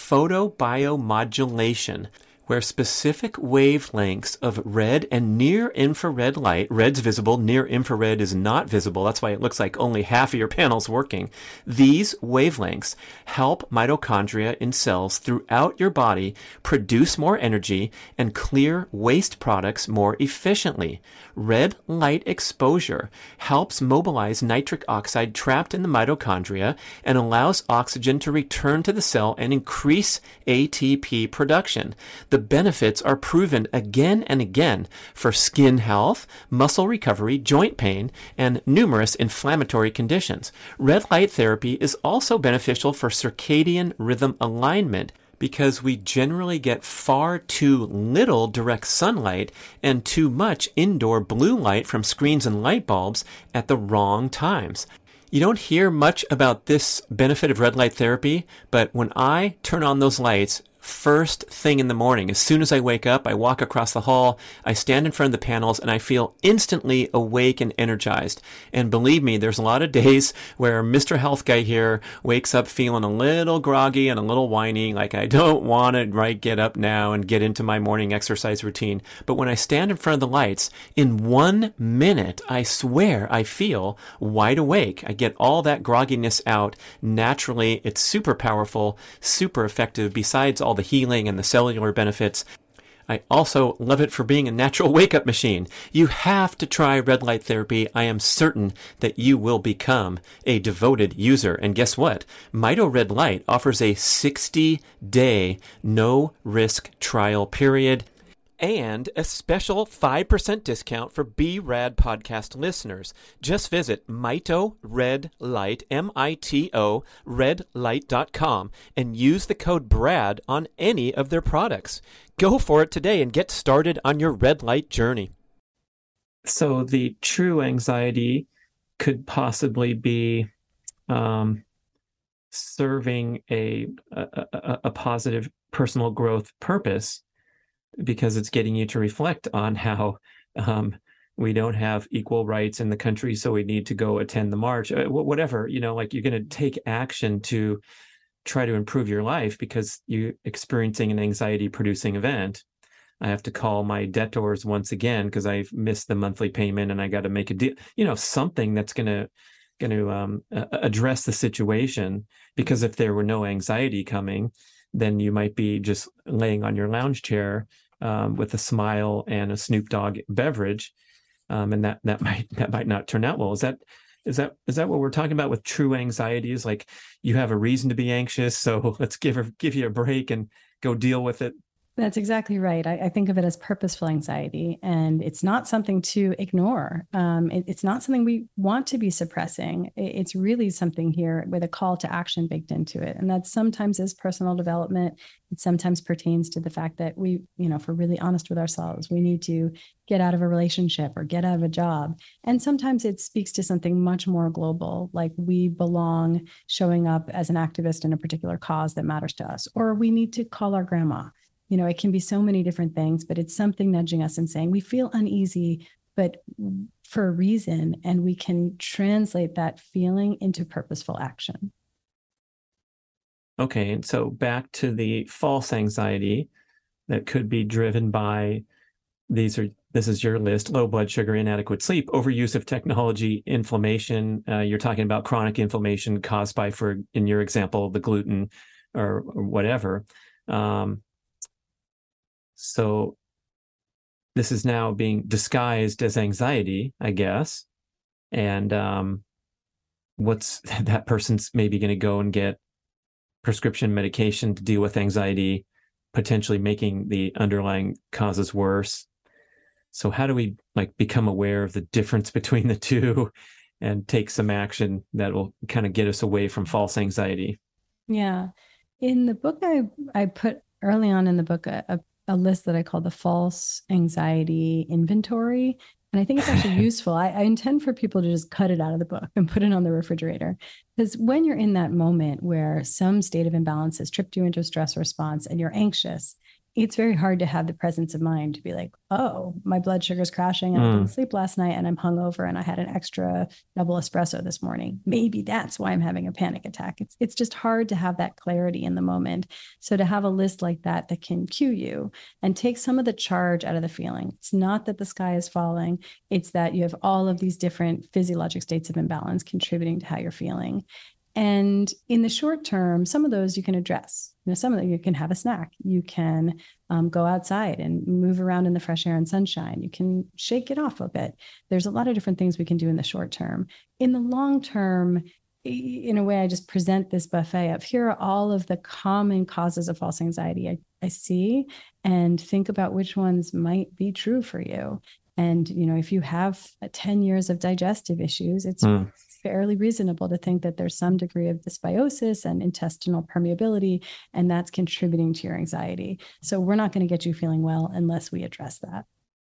photobiomodulation, where specific wavelengths of red and near infrared light, red's visible, near infrared is not visible, that's why it looks like only half of your panel's working. These wavelengths help mitochondria in cells throughout your body produce more energy and clear waste products more efficiently. Red light exposure helps mobilize nitric oxide trapped in the mitochondria and allows oxygen to return to the cell and increase A T P production. The benefits are proven again and again for skin health, muscle recovery, joint pain, and numerous inflammatory conditions. Red light therapy is also beneficial for circadian rhythm alignment because we generally get far too little direct sunlight and too much indoor blue light from screens and light bulbs at the wrong times. You don't hear much about this benefit of red light therapy, but when I turn on those lights, first thing in the morning, as soon as I wake up, I walk across the hall, I stand in front of the panels, and I feel instantly awake and energized. And believe me, there's a lot of days where Mister Health Guy here wakes up feeling a little groggy and a little whiny, like I don't want to right get up now and get into my morning exercise routine. But when I stand in front of the lights, in one minute, I swear I feel wide awake. I get all that grogginess out naturally. It's super powerful, super effective, besides all the healing and the cellular benefits. I also love it for being a natural wake-up machine. You have to try red light therapy. I am certain that you will become a devoted user. And guess what? Mito Red Light offers a sixty-day no-risk trial period and a special five percent discount for B Rad podcast listeners. Just visit Mito Red Light, M I T O, redlight dot com, and use the code BRAD on any of their products. Go for it today and get started on your red light journey. So the true anxiety could possibly be um, serving a, a, a, a positive personal growth purpose, because it's getting you to reflect on how um, we don't have equal rights in the country, so we need to go attend the march, uh, whatever, you know, like you're going to take action to try to improve your life because you're experiencing an anxiety-producing event. I have to call my debtors once again because I've missed the monthly payment and I got to make a deal, you know, something that's going to going to um, uh, address the situation. Because if there were no anxiety coming, then you might be just laying on your lounge chair Um, with a smile and a Snoop Dogg beverage, um, and that that might that might not turn out well. Is that is that is that what we're talking about with true anxiety? Is like you have a reason to be anxious, so let's give her give you a break and go deal with it. That's exactly right. I, I think of it as purposeful anxiety, and it's not something to ignore. Um, it, it's not something we want to be suppressing. It, it's really something here with a call to action baked into it. And that sometimes is personal development. It sometimes pertains to the fact that we, you know, if we're really honest with ourselves, we need to get out of a relationship or get out of a job. And sometimes it speaks to something much more global, like we belong showing up as an activist in a particular cause that matters to us, or we need to call our grandma. You know, it can be so many different things, but it's something nudging us and saying we feel uneasy, but for a reason, and we can translate that feeling into purposeful action. Okay, and so back to the false anxiety that could be driven by these are this is your list: low blood sugar, inadequate sleep, overuse of technology, inflammation. Uh, you're talking about chronic inflammation caused by, for in your example, the gluten or, or whatever. Um, So this is now being disguised as anxiety, I guess. And um, what's that person's maybe going to go and get prescription medication to deal with anxiety, potentially making the underlying causes worse. So how do we like become aware of the difference between the two and take some action that will kind of get us away from false anxiety? Yeah. In the book, I, I put early on in the book a, a, a list that I call the false anxiety inventory. And I think it's actually useful. I, I intend for people to just cut it out of the book and put it on the refrigerator. Because when you're in that moment where some state of imbalance has tripped you into a stress response and you're anxious, it's very hard to have the presence of mind to be like, oh, my blood sugar's crashing and mm. I didn't sleep last night and I'm hungover and I had an extra double espresso this morning. Maybe that's why I'm having a panic attack. It's it's just hard to have that clarity in the moment. So to have a list like that that can cue you and take some of the charge out of the feeling. It's not that the sky is falling. It's that you have all of these different physiologic states of imbalance contributing to how you're feeling. And in the short term, some of those you can address. You know, some of them you can have a snack. You can um, go outside and move around in the fresh air and sunshine. You can shake it off a bit. There's a lot of different things we can do in the short term. In the long term, in a way, I just present this buffet of here are all of the common causes of false anxiety I, I see, and think about which ones might be true for you. And, you know, if you have ten years of digestive issues, it's mm. fairly reasonable to think that there's some degree of dysbiosis and intestinal permeability, and that's contributing to your anxiety. So we're not going to get you feeling well unless we address that.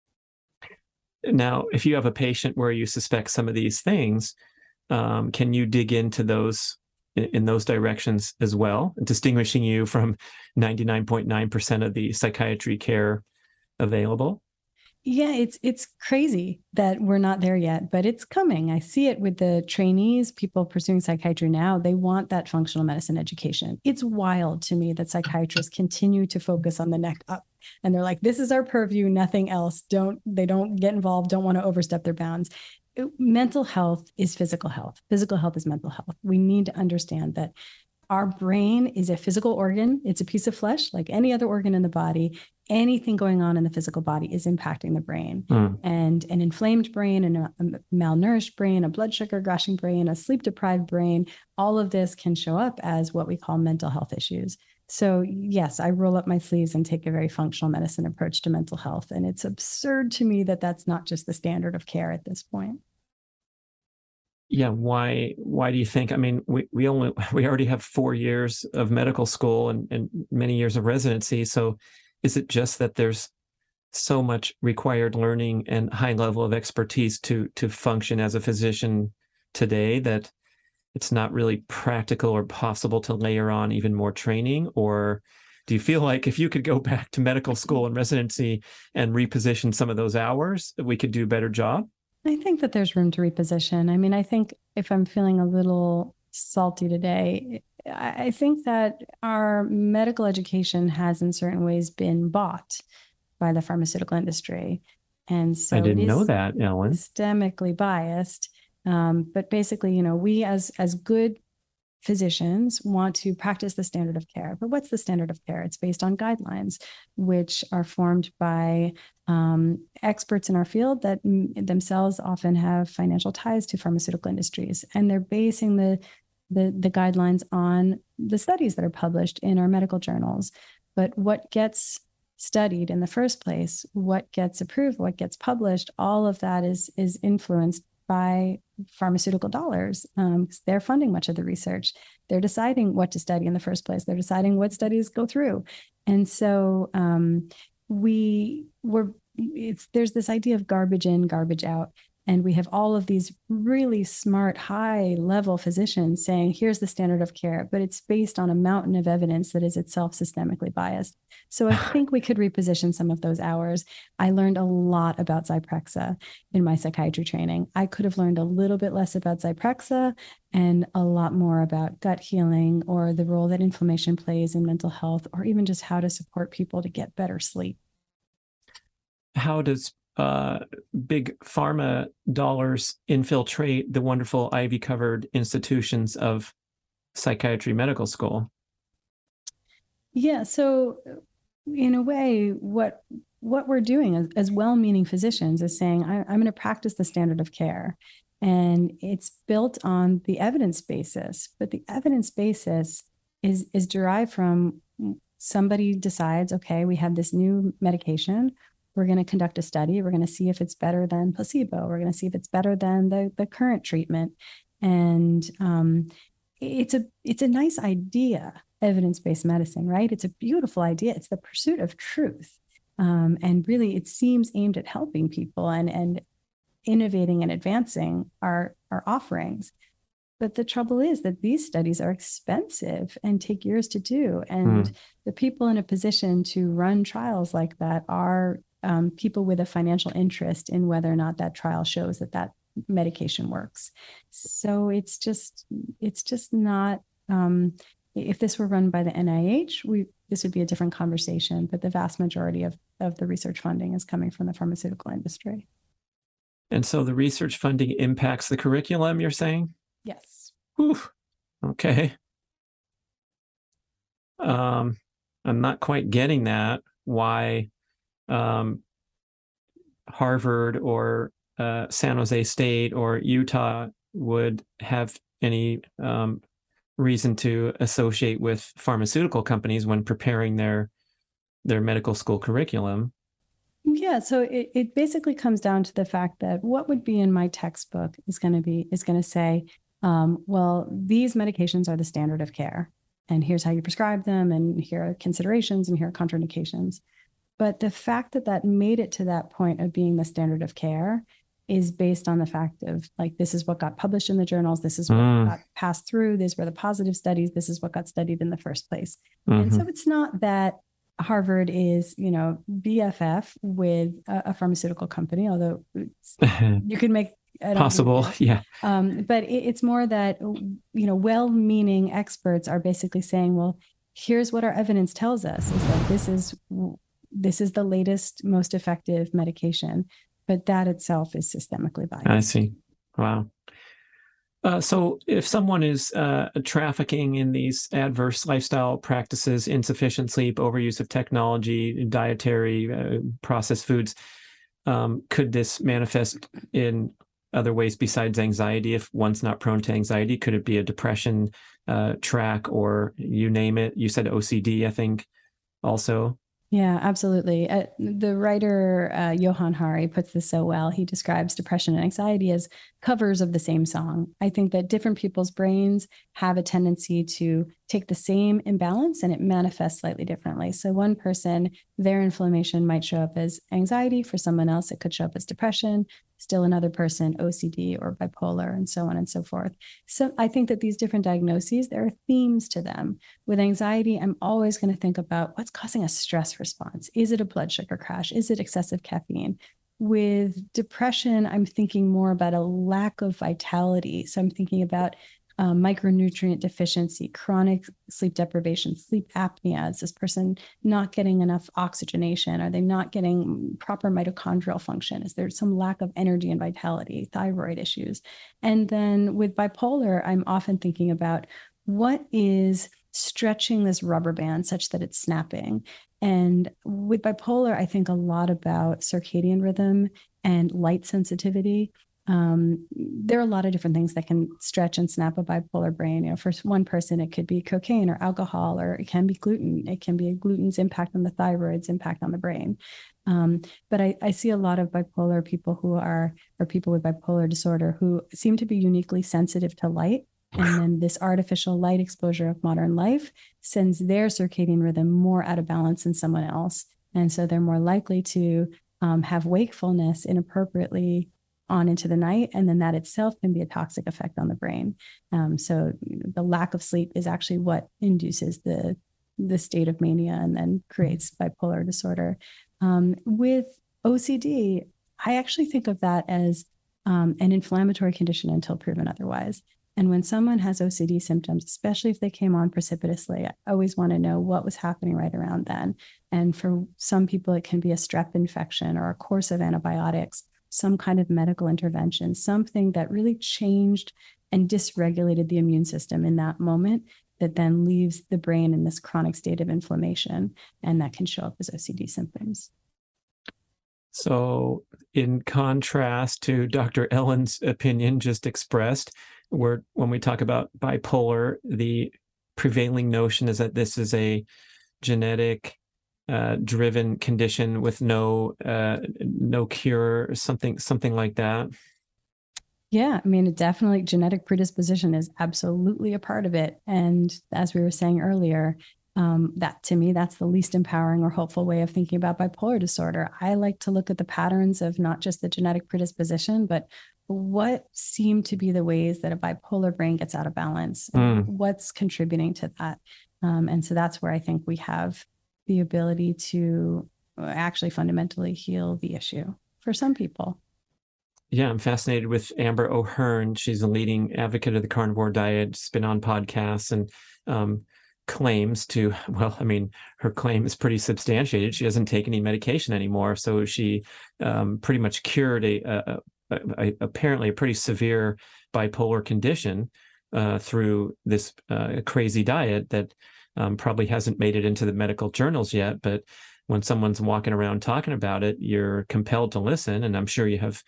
Now, if you have a patient where you suspect some of these things, um, can you dig into those in, in those directions as well, distinguishing you from ninety-nine point nine percent of the psychiatry care available? Yeah, it's it's crazy that we're not there yet, but it's coming. I see it with the trainees, people pursuing psychiatry now. They want that functional medicine education. It's wild to me that psychiatrists continue to focus on the neck up. And they're like, this is our purview, nothing else. Don't they don't get involved, don't want to overstep their bounds. It, mental health is physical health. Physical health is mental health. We need to understand that our brain is a physical organ. It's a piece of flesh like any other organ in the body. Anything going on in the physical body is impacting the brain. Mm. And an inflamed brain, and a, a malnourished brain, a blood sugar crashing brain, a sleep deprived brain, all of this can show up as what we call mental health issues. So yes, I roll up my sleeves and take a very functional medicine approach to mental health. And it's absurd to me that that's not just the standard of care at this point. Yeah. Why, why do you think, I mean, we, we only, we already have four years of medical school and, and many years of residency. So is it just that there's so much required learning and high level of expertise to, to function as a physician today that it's not really practical or possible to layer on even more training? Or do you feel like if you could go back to medical school and residency and reposition some of those hours, we could do a better job? I think that there's room to reposition. I mean, I think if I'm feeling a little salty today, I think that our medical education has in certain ways been bought by the pharmaceutical industry. And so I didn't know that, Ellen. Systemically biased. Um, but basically, you know, we as as good physicians want to practice the standard of care. But what's the standard of care? It's based on guidelines, which are formed by um, experts in our field that m- themselves often have financial ties to pharmaceutical industries. And they're basing the, the, the guidelines on the studies that are published in our medical journals. But what gets studied in the first place, what gets approved, what gets published, all of that is, is influenced by pharmaceutical dollars. Um, they're funding much of the research. They're deciding what to study in the first place. They're deciding what studies go through. And so um, we were, it's, there's this idea of garbage in, garbage out. And we have all of these really smart, high level physicians saying, here's the standard of care, but it's based on a mountain of evidence that is itself systemically biased. So I think we could reposition some of those hours. I learned a lot about Zyprexa in my psychiatry training. I could have learned a little bit less about Zyprexa and a lot more about gut healing or the role that inflammation plays in mental health, or even just how to support people to get better sleep. How does uh, big pharma dollars infiltrate the wonderful Ivy-covered institutions of psychiatry medical school? Yeah, so in a way, what what we're doing as, as well-meaning physicians is saying, I, I'm going to practice the standard of care. And it's built on the evidence basis, but the evidence basis is is derived from somebody decides, okay, we have this new medication. We're going to conduct a study. We're going to see if it's better than placebo. We're going to see if it's better than the, the current treatment. And um, it's a it's a nice idea, evidence-based medicine, right? It's a beautiful idea. It's the pursuit of truth. Um, and really, it seems aimed at helping people and, and innovating and advancing our, our offerings. But the trouble is that these studies are expensive and take years to do. And mm. the people in a position to run trials like that are um, people with a financial interest in whether or not that trial shows that that medication works. So it's just, it's just not, um, if this were run by the N I H, we, this would be a different conversation, but the vast majority of, of the research funding is coming from the pharmaceutical industry. And so the research funding impacts the curriculum, you're saying? Yes. Whew. Okay. Um, I'm not quite getting that, why um, Harvard or uh, San Jose State or Utah would have any um, reason to associate with pharmaceutical companies when preparing their their medical school curriculum. Yeah, so it, it basically comes down to the fact that what would be in my textbook is going to be is going to say, um, well, these medications are the standard of care, and here's how you prescribe them, and here are considerations, and here are contraindications. But the fact that that made it to that point of being the standard of care is based on the fact of, like, this is what got published in the journals, this is what mm. got passed through, these were the positive studies, this is what got studied in the first place. Mm-hmm. And so it's not that Harvard is, you know, B F F with a, a pharmaceutical company, although you could make possible, yeah. Um, but it, it's more that, you know, well-meaning experts are basically saying, well, here's what our evidence tells us is that this is this is the latest, most effective medication, but that itself is systemically biased. I see. Wow. Uh, so if someone is uh, trafficking in these adverse lifestyle practices, insufficient sleep, overuse of technology, dietary, uh, processed foods, um, could this manifest in other ways besides anxiety? If one's not prone to anxiety, could it be a depression uh, track, or you name it? You said O C D, I think, also. Yeah, absolutely. Uh, the writer uh, Johann Hari puts this so well. He describes depression and anxiety as covers of the same song. I think that different people's brains have a tendency to take the same imbalance and it manifests slightly differently. So one person, their inflammation might show up as anxiety. For someone else, it could show up as depression. Still another person, O C D or bipolar, and so on and so forth. So I think that these different diagnoses, there are themes to them. With anxiety, I'm always going to think about what's causing a stress response. Is it a blood sugar crash? Is it excessive caffeine? With depression, I'm thinking more about a lack of vitality. So I'm thinking about um, micronutrient deficiency, chronic sleep deprivation, sleep apnea. Is this person not getting enough oxygenation? Are they not getting proper mitochondrial function? Is there some lack of energy and vitality, thyroid issues? And then with bipolar, I'm often thinking about what is stretching this rubber band such that it's snapping. And with bipolar, I think a lot about circadian rhythm and light sensitivity. Um, there are a lot of different things that can stretch and snap a bipolar brain. You know, for one person, it could be cocaine or alcohol, or it can be gluten. It can be gluten's impact on the thyroid's impact on the brain. Um, but I, I see a lot of bipolar people who are, or people with bipolar disorder who seem to be uniquely sensitive to light. And then this artificial light exposure of modern life sends their circadian rhythm more out of balance than someone else. And so they're more likely to um, have wakefulness inappropriately on into the night. And then that itself can be a toxic effect on the brain. Um, so the lack of sleep is actually what induces the, the state of mania and then creates bipolar disorder. Um, with O C D, I actually think of that as um, an inflammatory condition until proven otherwise. And when someone has O C D symptoms, especially if they came on precipitously, I always want to know what was happening right around then. And for some people, it can be a strep infection or a course of antibiotics, some kind of medical intervention, something that really changed and dysregulated the immune system in that moment that then leaves the brain in this chronic state of inflammation. And that can show up as O C D symptoms. So in contrast to Doctor Ellen's opinion just expressed, where when we talk about bipolar, the prevailing notion is that this is a genetic uh, driven condition with no uh, no cure, or something something like that. Yeah, I mean, it definitely genetic predisposition is absolutely a part of it. And as we were saying earlier, um, that to me, that's the least empowering or hopeful way of thinking about bipolar disorder. I like to look at the patterns of not just the genetic predisposition, but what seem to be the ways that a bipolar brain gets out of balance. Mm. What's contributing to that? Um, and so that's where I think we have the ability to actually fundamentally heal the issue for some people. Yeah, I'm fascinated with Amber O'Hearn. She's a leading advocate of the carnivore diet. She's been on podcasts and um, claims to, well, I mean, her claim is pretty substantiated. She doesn't take any medication anymore. So she um, pretty much cured a, a, a, a apparently a pretty severe bipolar condition uh, through this uh, crazy diet that um, probably hasn't made it into the medical journals yet. But when someone's walking around talking about it, you're compelled to listen. And I'm sure you have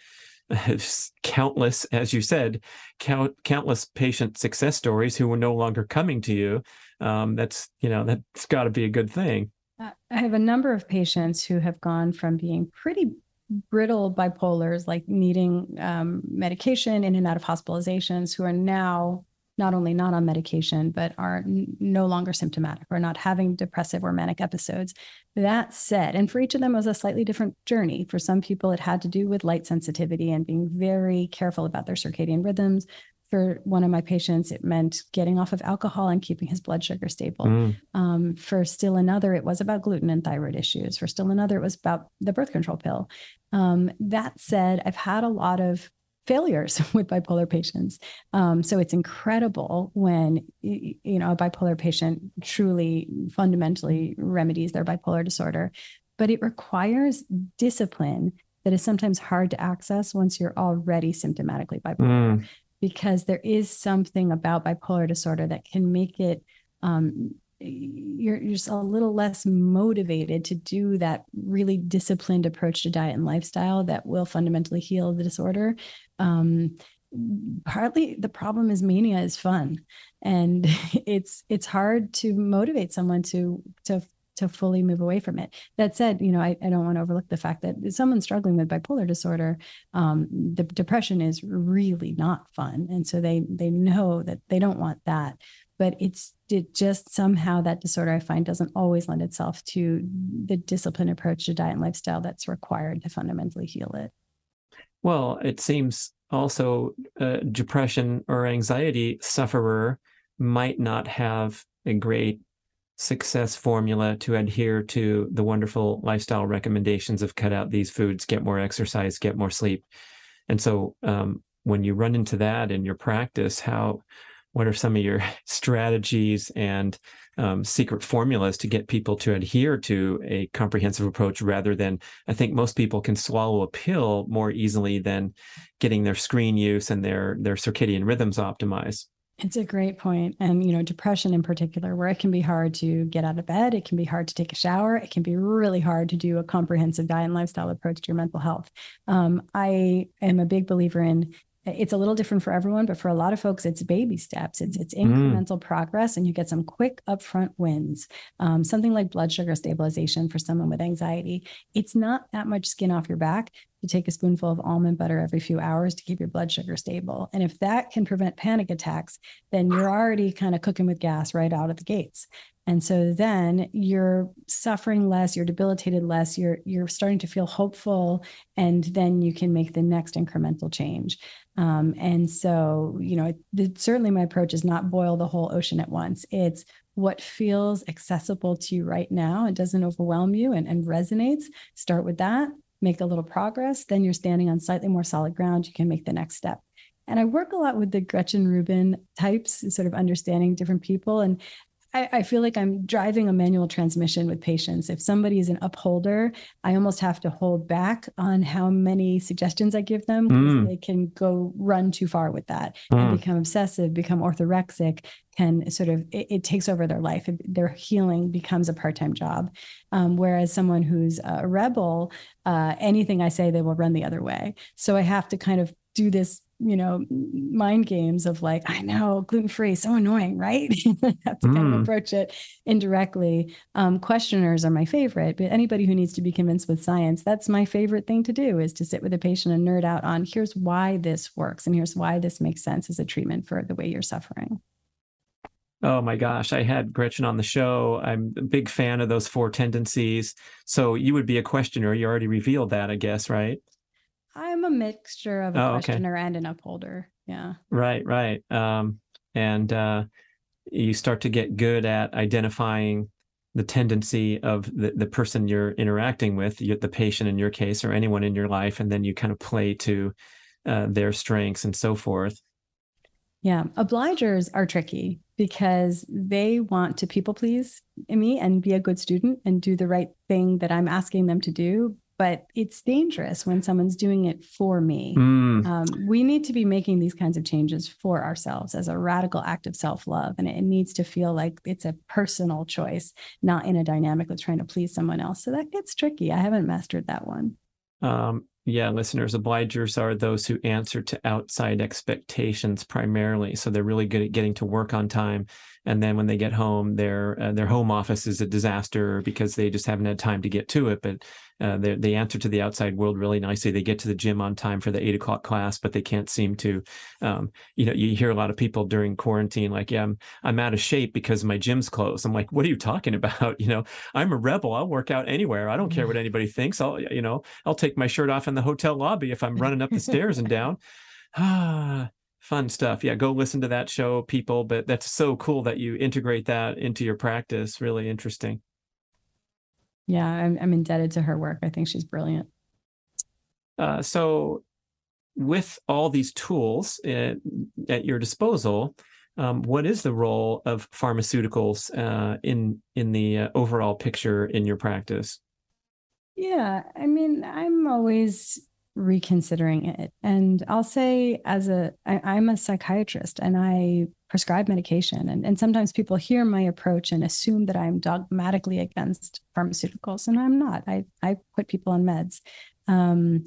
countless, as you said, count, countless patient success stories who were no longer coming to you. Um, that's, you know, that's got to be a good thing. I have a number of patients who have gone from being pretty brittle bipolars, like needing um, medication, in and out of hospitalizations, who are now not only not on medication, but are n- no longer symptomatic or not having depressive or manic episodes. That said, and for each of them, it was a slightly different journey. For some people, it had to do with light sensitivity and being very careful about their circadian rhythms. For one of my patients, it meant getting off of alcohol and keeping his blood sugar stable. Mm. Um, for still another, it was about gluten and thyroid issues. For still another, it was about the birth control pill. Um, that said, I've had a lot of failures with bipolar patients. Um, so it's incredible when, you know, a bipolar patient truly fundamentally remedies their bipolar disorder, but it requires discipline that is sometimes hard to access once you're already symptomatically bipolar, mm. because there is something about bipolar disorder that can make it, um, you're, you're just a little less motivated to do that really disciplined approach to diet and lifestyle that will fundamentally heal the disorder. Um, partly the problem is mania is fun, and it's it's hard to motivate someone to to to fully move away from it. That said, you know, I, I don't want to overlook the fact that someone struggling with bipolar disorder, um, the depression is really not fun, and so they they know that they don't want that. But it's it just somehow that disorder, I find, doesn't always lend itself to the disciplined approach to diet and lifestyle that's required to fundamentally heal it. Well, it seems also uh, depression or anxiety sufferer might not have a great success formula to adhere to the wonderful lifestyle recommendations of cut out these foods, get more exercise, get more sleep. And so um, when you run into that in your practice, how what are some of your strategies and um, secret formulas to get people to adhere to a comprehensive approach rather than, I think most people can swallow a pill more easily than getting their screen use and their, their circadian rhythms optimized? It's a great point. And, you know, depression in particular, where it can be hard to get out of bed, it can be hard to take a shower, it can be really hard to do a comprehensive diet and lifestyle approach to your mental health. Um, I am a big believer in, it's a little different for everyone, but for a lot of folks, it's baby steps. It's it's incremental mm. progress, and you get some quick upfront wins. Um, something like blood sugar stabilization for someone with anxiety. It's not that much skin off your back to take a spoonful of almond butter every few hours to keep your blood sugar stable. And if that can prevent panic attacks, then you're already kind of cooking with gas right out of the gates. And so then you're suffering less, you're debilitated less, you're you're starting to feel hopeful, and then you can make the next incremental change. Um, and so, you know, it, it, certainly my approach is not boil the whole ocean at once. It's what feels accessible to you right now. It doesn't overwhelm you and, and resonates. Start with that, make a little progress. Then you're standing on slightly more solid ground. You can make the next step. And I work a lot with the Gretchen Rubin types, sort of understanding different people. And I, I feel like I'm driving a manual transmission with patients. If somebody is an upholder, I almost have to hold back on how many suggestions I give them, because mm. they can go run too far with that mm. and become obsessive, become orthorexic, can sort of, it, it takes over their life. Their healing becomes a part-time job. Um, whereas someone who's a rebel, uh, anything I say, they will run the other way. So I have to kind of do this you know, mind games of like, I know gluten-free, so annoying, right? I have to mm. kind of approach it indirectly. Um, questioners are my favorite, but anybody who needs to be convinced with science, that's my favorite thing to do, is to sit with a patient and nerd out on here's why this works and here's why this makes sense as a treatment for the way you're suffering. Oh my gosh, I had Gretchen on the show. I'm a big fan of those four tendencies. So you would be a questioner. You already revealed that, I guess, right? I'm a mixture of a oh, questioner okay. and an upholder. Yeah. Right, right. Um, and uh, you start to get good at identifying the tendency of the, the person you're interacting with, the patient in your case, or anyone in your life, and then you kind of play to uh, their strengths and so forth. Yeah. Obligers are tricky because they want to people please me and be a good student and do the right thing that I'm asking them to do. But it's dangerous when someone's doing it for me. Mm. Um, we need to be making these kinds of changes for ourselves as a radical act of self-love. And it, it needs to feel like it's a personal choice, not in a dynamic of trying to please someone else. So that gets tricky. I haven't mastered that one. Um, yeah, listeners, obligers are those who answer to outside expectations primarily. So they're really good at getting to work on time. And then when they get home, their uh, their home office is a disaster because they just haven't had time to get to it. But uh, they they answer to the outside world really nicely. They get to the gym on time for the eight o'clock class, but they can't seem to. Um, you know, you hear a lot of people during quarantine like, "Yeah, I'm I'm out of shape because my gym's closed." I'm like, "What are you talking about? You know, I'm a rebel. I'll work out anywhere. I don't care what anybody thinks. I'll you know I'll take my shirt off in the hotel lobby if I'm running up the stairs and down." Ah. Fun stuff. Yeah, go listen to that show, people. But that's so cool that you integrate that into your practice. Really interesting. Yeah, I'm, I'm indebted to her work. I think she's brilliant. Uh, so with all these tools at, at your disposal, um, what is the role of pharmaceuticals uh, in, in the uh, overall picture in your practice? Yeah, I mean, I'm always reconsidering it. And I'll say as a, I, I'm a psychiatrist and I prescribe medication. And, and sometimes people hear my approach and assume that I'm dogmatically against pharmaceuticals. And I'm not. I, I put people on meds. Um,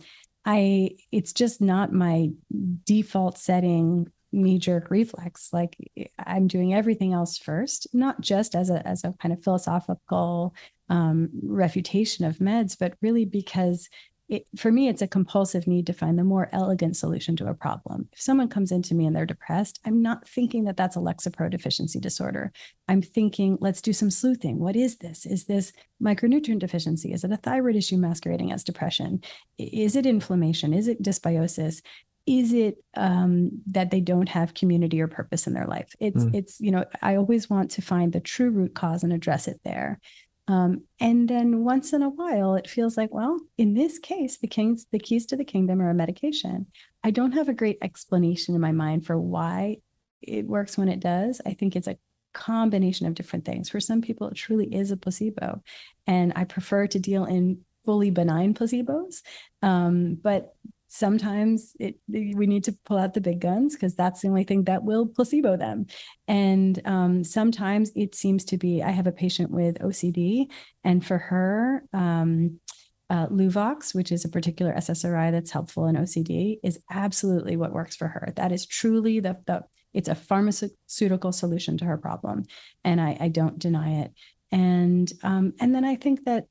I, it's just not my default setting knee-jerk reflex. Like I'm doing everything else first, not just as a, as a kind of philosophical um, refutation of meds, but really because It, for me, it's a compulsive need to find the more elegant solution to a problem. If someone comes into me and they're depressed, I'm not thinking that that's a Lexapro deficiency disorder. I'm thinking, let's do some sleuthing. What is this? Is this micronutrient deficiency? Is it a thyroid issue masquerading as depression? Is it inflammation? Is it dysbiosis? Is it um, that they don't have community or purpose in their life? It's, mm. it's, you know, I always want to find the true root cause and address it there. Um, and then once in a while, it feels like, well, in this case, the kings, the keys to the kingdom are a medication. I don't have a great explanation in my mind for why it works when it does. I think it's a combination of different things. For some people, it truly is a placebo. And I prefer to deal in fully benign placebos. Um, but sometimes it, we need to pull out the big guns because that's the only thing that will placebo them. And um, sometimes it seems to be, I have a patient with O C D, and for her, um, uh, Luvox, which is a particular S S R I that's helpful in O C D, is absolutely what works for her. That is truly the, the it's a pharmaceutical solution to her problem. And I, I don't deny it. And, um, and then I think that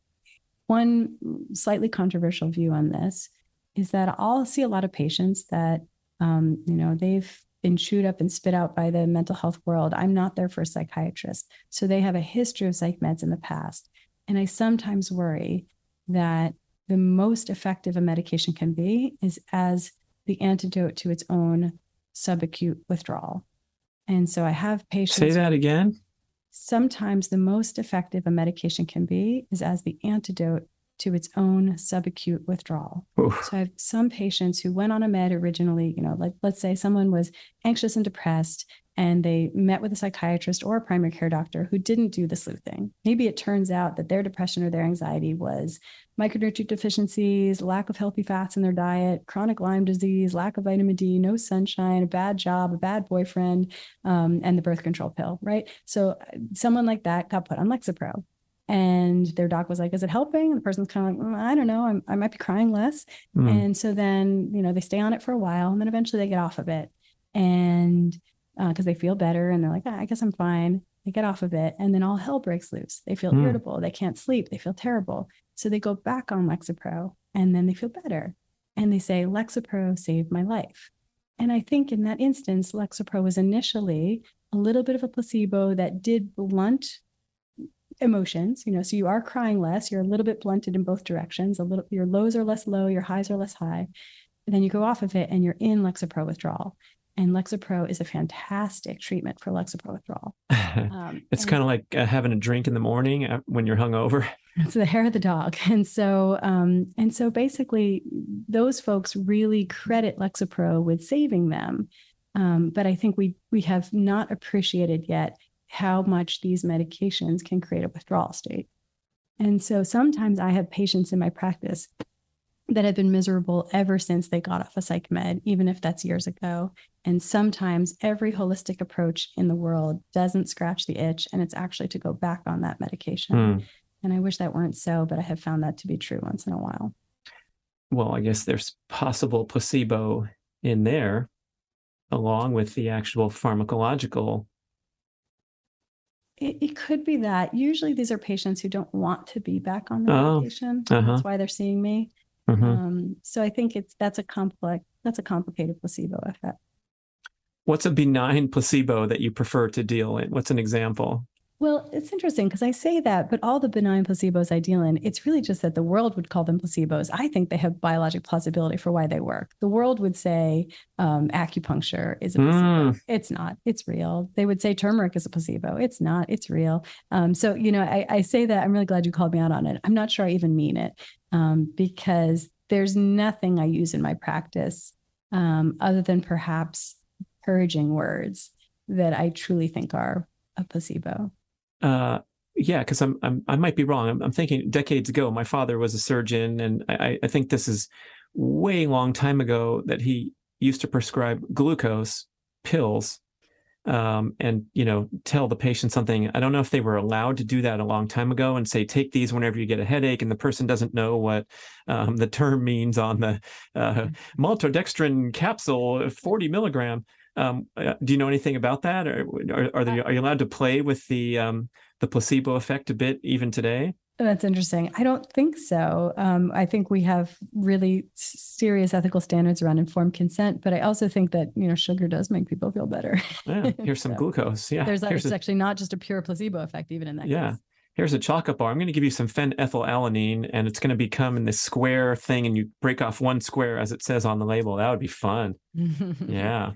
one slightly controversial view on this is that I'll see a lot of patients that, um, you know, they've been chewed up and spit out by the mental health world. I'm not their first psychiatrist. So they have a history of psych meds in the past. And I sometimes worry that the most effective a medication can be is as the antidote to its own subacute withdrawal. And so I have patients— Say that again. Sometimes the most effective a medication can be is as the antidote to its own subacute withdrawal. Oof. So I have some patients who went on a med originally, you know, like let's say someone was anxious and depressed and they met with a psychiatrist or a primary care doctor who didn't do the sleuthing. Maybe it turns out that their depression or their anxiety was micronutrient deficiencies, lack of healthy fats in their diet, chronic Lyme disease, lack of vitamin D, no sunshine, a bad job, a bad boyfriend, um, and the birth control pill, right? So someone like that got put on Lexapro. And their doc was like, is it helping? And the person's kind of like, mm, I don't know. I'm, I might be crying less. Mm. And so then, you know, they stay on it for a while and then eventually they get off of it. And because uh, they feel better and they're like, ah, I guess I'm fine. They get off of it. And then all hell breaks loose. They feel mm. irritable. They can't sleep. They feel terrible. So they go back on Lexapro and then they feel better. And they say, Lexapro saved my life. And I think in that instance, Lexapro was initially a little bit of a placebo that did blunt emotions, you know, so you are crying less, you're a little bit blunted in both directions, a little, your lows are less low, your highs are less high. And then you go off of it and you're in Lexapro withdrawal. And Lexapro is a fantastic treatment for Lexapro withdrawal. Um, it's kind of like uh, having a drink in the morning when you're hungover. It's the hair of the dog. And so, um, and so basically those folks really credit Lexapro with saving them. Um, but I think we, we have not appreciated yet how much these medications can create a withdrawal state. And so sometimes I have patients in my practice that have been miserable ever since they got off a psych med, even if that's years ago. And sometimes every holistic approach in the world doesn't scratch the itch, and it's actually to go back on that medication. Mm. And I wish that weren't so, but I have found that to be true once in a while. Well, I guess there's possible placebo in there, along with the actual pharmacological. It, it could be that. Usually these are patients who don't want to be back on the oh, medication. Uh-huh. That's why they're seeing me. Mm-hmm. Um, so I think it's that's a complex, that's a complicated placebo effect. What's a benign placebo that you prefer to deal in? What's an example? Well, it's interesting because I say that, but all the benign placebos I deal in, it's really just that the world would call them placebos. I think they have biologic plausibility for why they work. The world would say um, acupuncture is a placebo. Mm. It's not. It's real. They would say turmeric is a placebo. It's not. It's real. Um, so, you know, I, I say that. I'm really glad you called me out on it. I'm not sure I even mean it um, because there's nothing I use in my practice um, other than perhaps encouraging words that I truly think are a placebo. Uh, yeah, because I'm, I'm, I might be wrong. I'm, I'm thinking decades ago, my father was a surgeon, and I, I think this is way long time ago that he used to prescribe glucose pills, um, and you know, tell the patient something. I don't know if they were allowed to do that a long time ago and say, take these whenever you get a headache, and the person doesn't know what um, the term means on the uh, maltodextrin capsule, forty milligram. Um, do you know anything about that, or are, are, they, are you allowed to play with the um, the placebo effect a bit even today? That's interesting. I don't think so. Um, I think we have really serious ethical standards around informed consent, but I also think that you know sugar does make people feel better. Yeah, here's some so glucose. Yeah, there's here's it's a, actually not just a pure placebo effect, even in that yeah. case. Here's a chocolate bar. I'm going to give you some phenylethylalanine, and it's going to become in this square thing, and you break off one square as it says on the label. That would be fun. Yeah.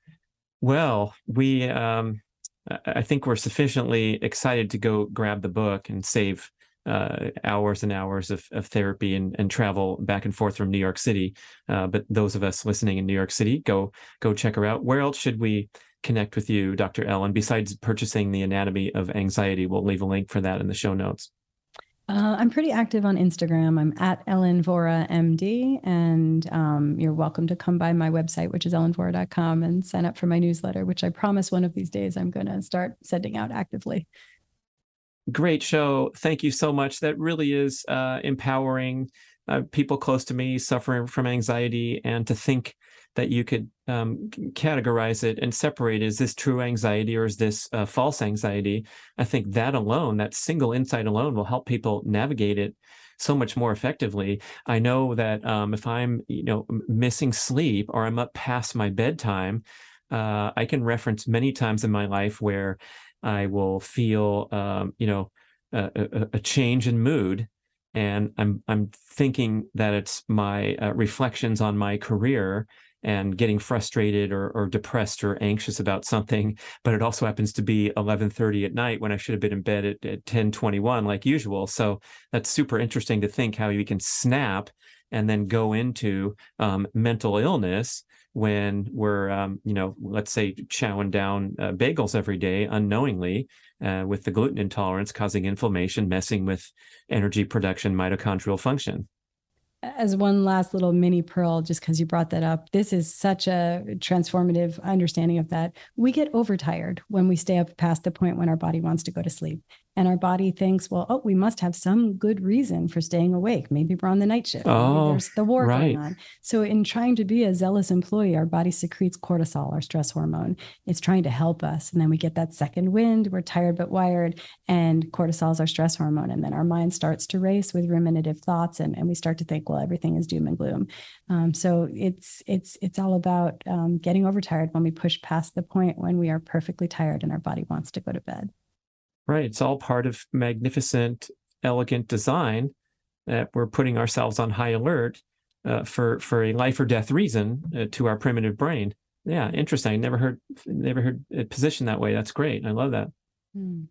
Well, we, um, I think we're sufficiently excited to go grab the book and save uh, hours and hours of, of therapy and, and travel back and forth from New York City. Uh, but those of us listening in New York City, go go check her out. Where else should we connect with you, Doctor Ellen, besides purchasing The Anatomy of Anxiety? We'll leave a link for that in the show notes. Uh, I'm pretty active on Instagram. I'm at Ellen Vora M D, and um, you're welcome to come by my website, which is ellen vora dot com, and sign up for my newsletter, which I promise one of these days I'm going to start sending out actively. Great show. Thank you so much. That really is uh, empowering uh, people close to me suffering from anxiety, and to think that you could um, categorize it and separate, is this true anxiety or is this uh, false anxiety? I think that alone, that single insight alone, will help people navigate it so much more effectively. I know that um, if I'm, you know, missing sleep or I'm up past my bedtime, uh, I can reference many times in my life where I will feel, um, you know, a, a, a change in mood. And I'm I'm thinking that it's my uh, reflections on my career and getting frustrated or, or depressed or anxious about something, but it also happens to be eleven thirty at night when I should have been in bed at, at ten twenty-one like usual. So that's super interesting to think how you can snap and then go into um, mental illness when we're, um, you know, let's say chowing down uh, bagels every day unknowingly uh, with the gluten intolerance causing inflammation, messing with energy production, mitochondrial function. As one last little mini pearl, just because you brought that up, this is such a transformative understanding of that. We get overtired when we stay up past the point when our body wants to go to sleep. And our body thinks, well, oh, we must have some good reason for staying awake. Maybe we're on the night shift. Maybe Oh, there's the war right. going on. So in trying to be a zealous employee, our body secretes cortisol, our stress hormone. It's trying to help us. And then we get that second wind. We're tired but wired. And cortisol is our stress hormone. And then our mind starts to race with ruminative thoughts. And, and we start to think, well, everything is doom and gloom. Um, so it's it's it's all about um, getting overtired when we push past the point when we are perfectly tired and our body wants to go to bed. Right. It's all part of magnificent, elegant design that we're putting ourselves on high alert uh, for for a life or death reason uh, to our primitive brain. Yeah, interesting. Never heard never heard it positioned that way. That's great. I love that. Mm.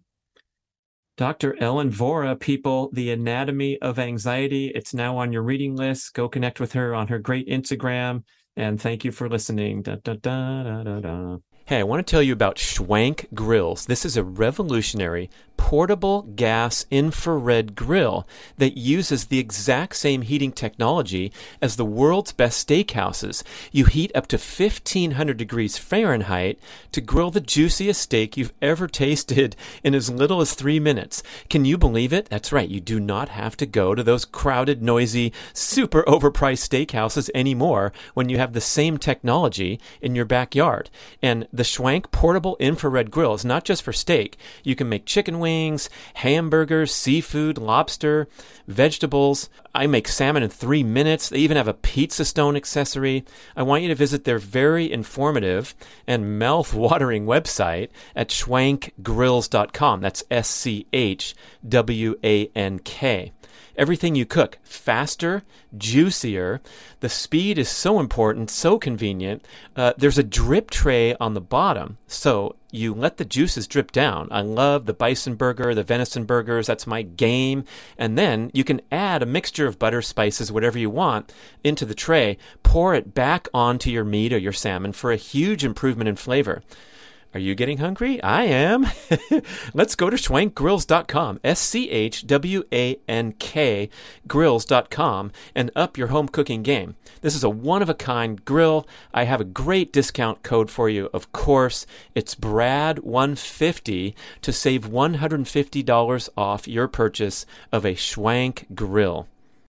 Doctor Ellen Vora, people, The Anatomy of Anxiety. It's now on your reading list. Go connect with her on her great Instagram. And thank you for listening. Da, da, da, da, da, da. Hey, I want to tell you about Schwank Grills. This is a revolutionary portable gas infrared grill that uses the exact same heating technology as the world's best steakhouses. You heat up to fifteen hundred degrees Fahrenheit to grill the juiciest steak you've ever tasted in as little as three minutes. Can you believe it? That's right. You do not have to go to those crowded, noisy, super overpriced steakhouses anymore when you have the same technology in your backyard. And the Schwank portable infrared grill is not just for steak. You can make chicken wings, hamburgers, seafood, lobster, vegetables. I make salmon in three minutes. They even have a pizza stone accessory. I want you to visit their very informative and mouth-watering website at schwank grills dot com. That's S C H W A N K. Everything you cook, faster, juicier. The speed is so important, so convenient. Uh, there's a drip tray on the bottom, so you let the juices drip down. I love the bison burger, the venison burgers. That's my game. And then you can add a mixture of butter, spices, whatever you want, into the tray. Pour it back onto your meat or your salmon for a huge improvement in flavor. Are you getting hungry? I am. Let's go to schwank grills dot com, S C H W A N K grills dot com, and up your home cooking game. This is a one-of-a-kind grill. I have a great discount code for you, of course. It's Brad one fifty to save one hundred fifty dollars off your purchase of a Schwank grill.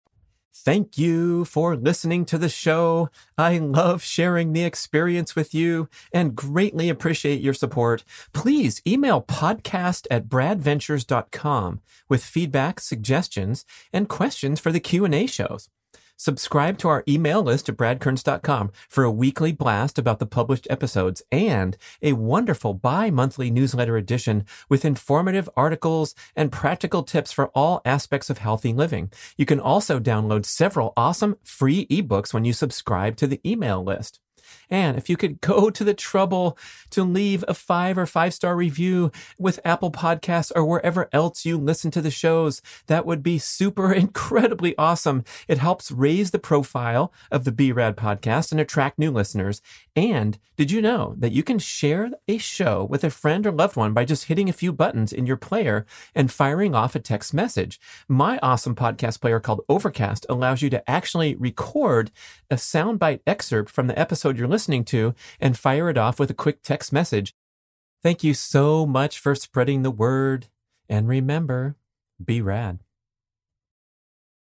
Thank you for listening to the show. I love sharing the experience with you and greatly appreciate your support. Please email podcast at brad ventures dot com with feedback, suggestions, and questions for the Q and A shows. Subscribe to our email list at brad kearns dot com for a weekly blast about the published episodes and a wonderful bi-monthly newsletter edition with informative articles and practical tips for all aspects of healthy living. You can also download several awesome free ebooks when you subscribe to the email list. And if you could go to the trouble to leave a five or five star review with Apple Podcasts or wherever else you listen to the shows, that would be super incredibly awesome. It helps raise the profile of the B RAD podcast and attract new listeners. And did you know that you can share a show with a friend or loved one by just hitting a few buttons in your player and firing off a text message? My awesome podcast player called Overcast allows you to actually record a soundbite excerpt from the episode you're listening to and fire it off with a quick text message. Thank you so much for spreading the word. And remember, be rad.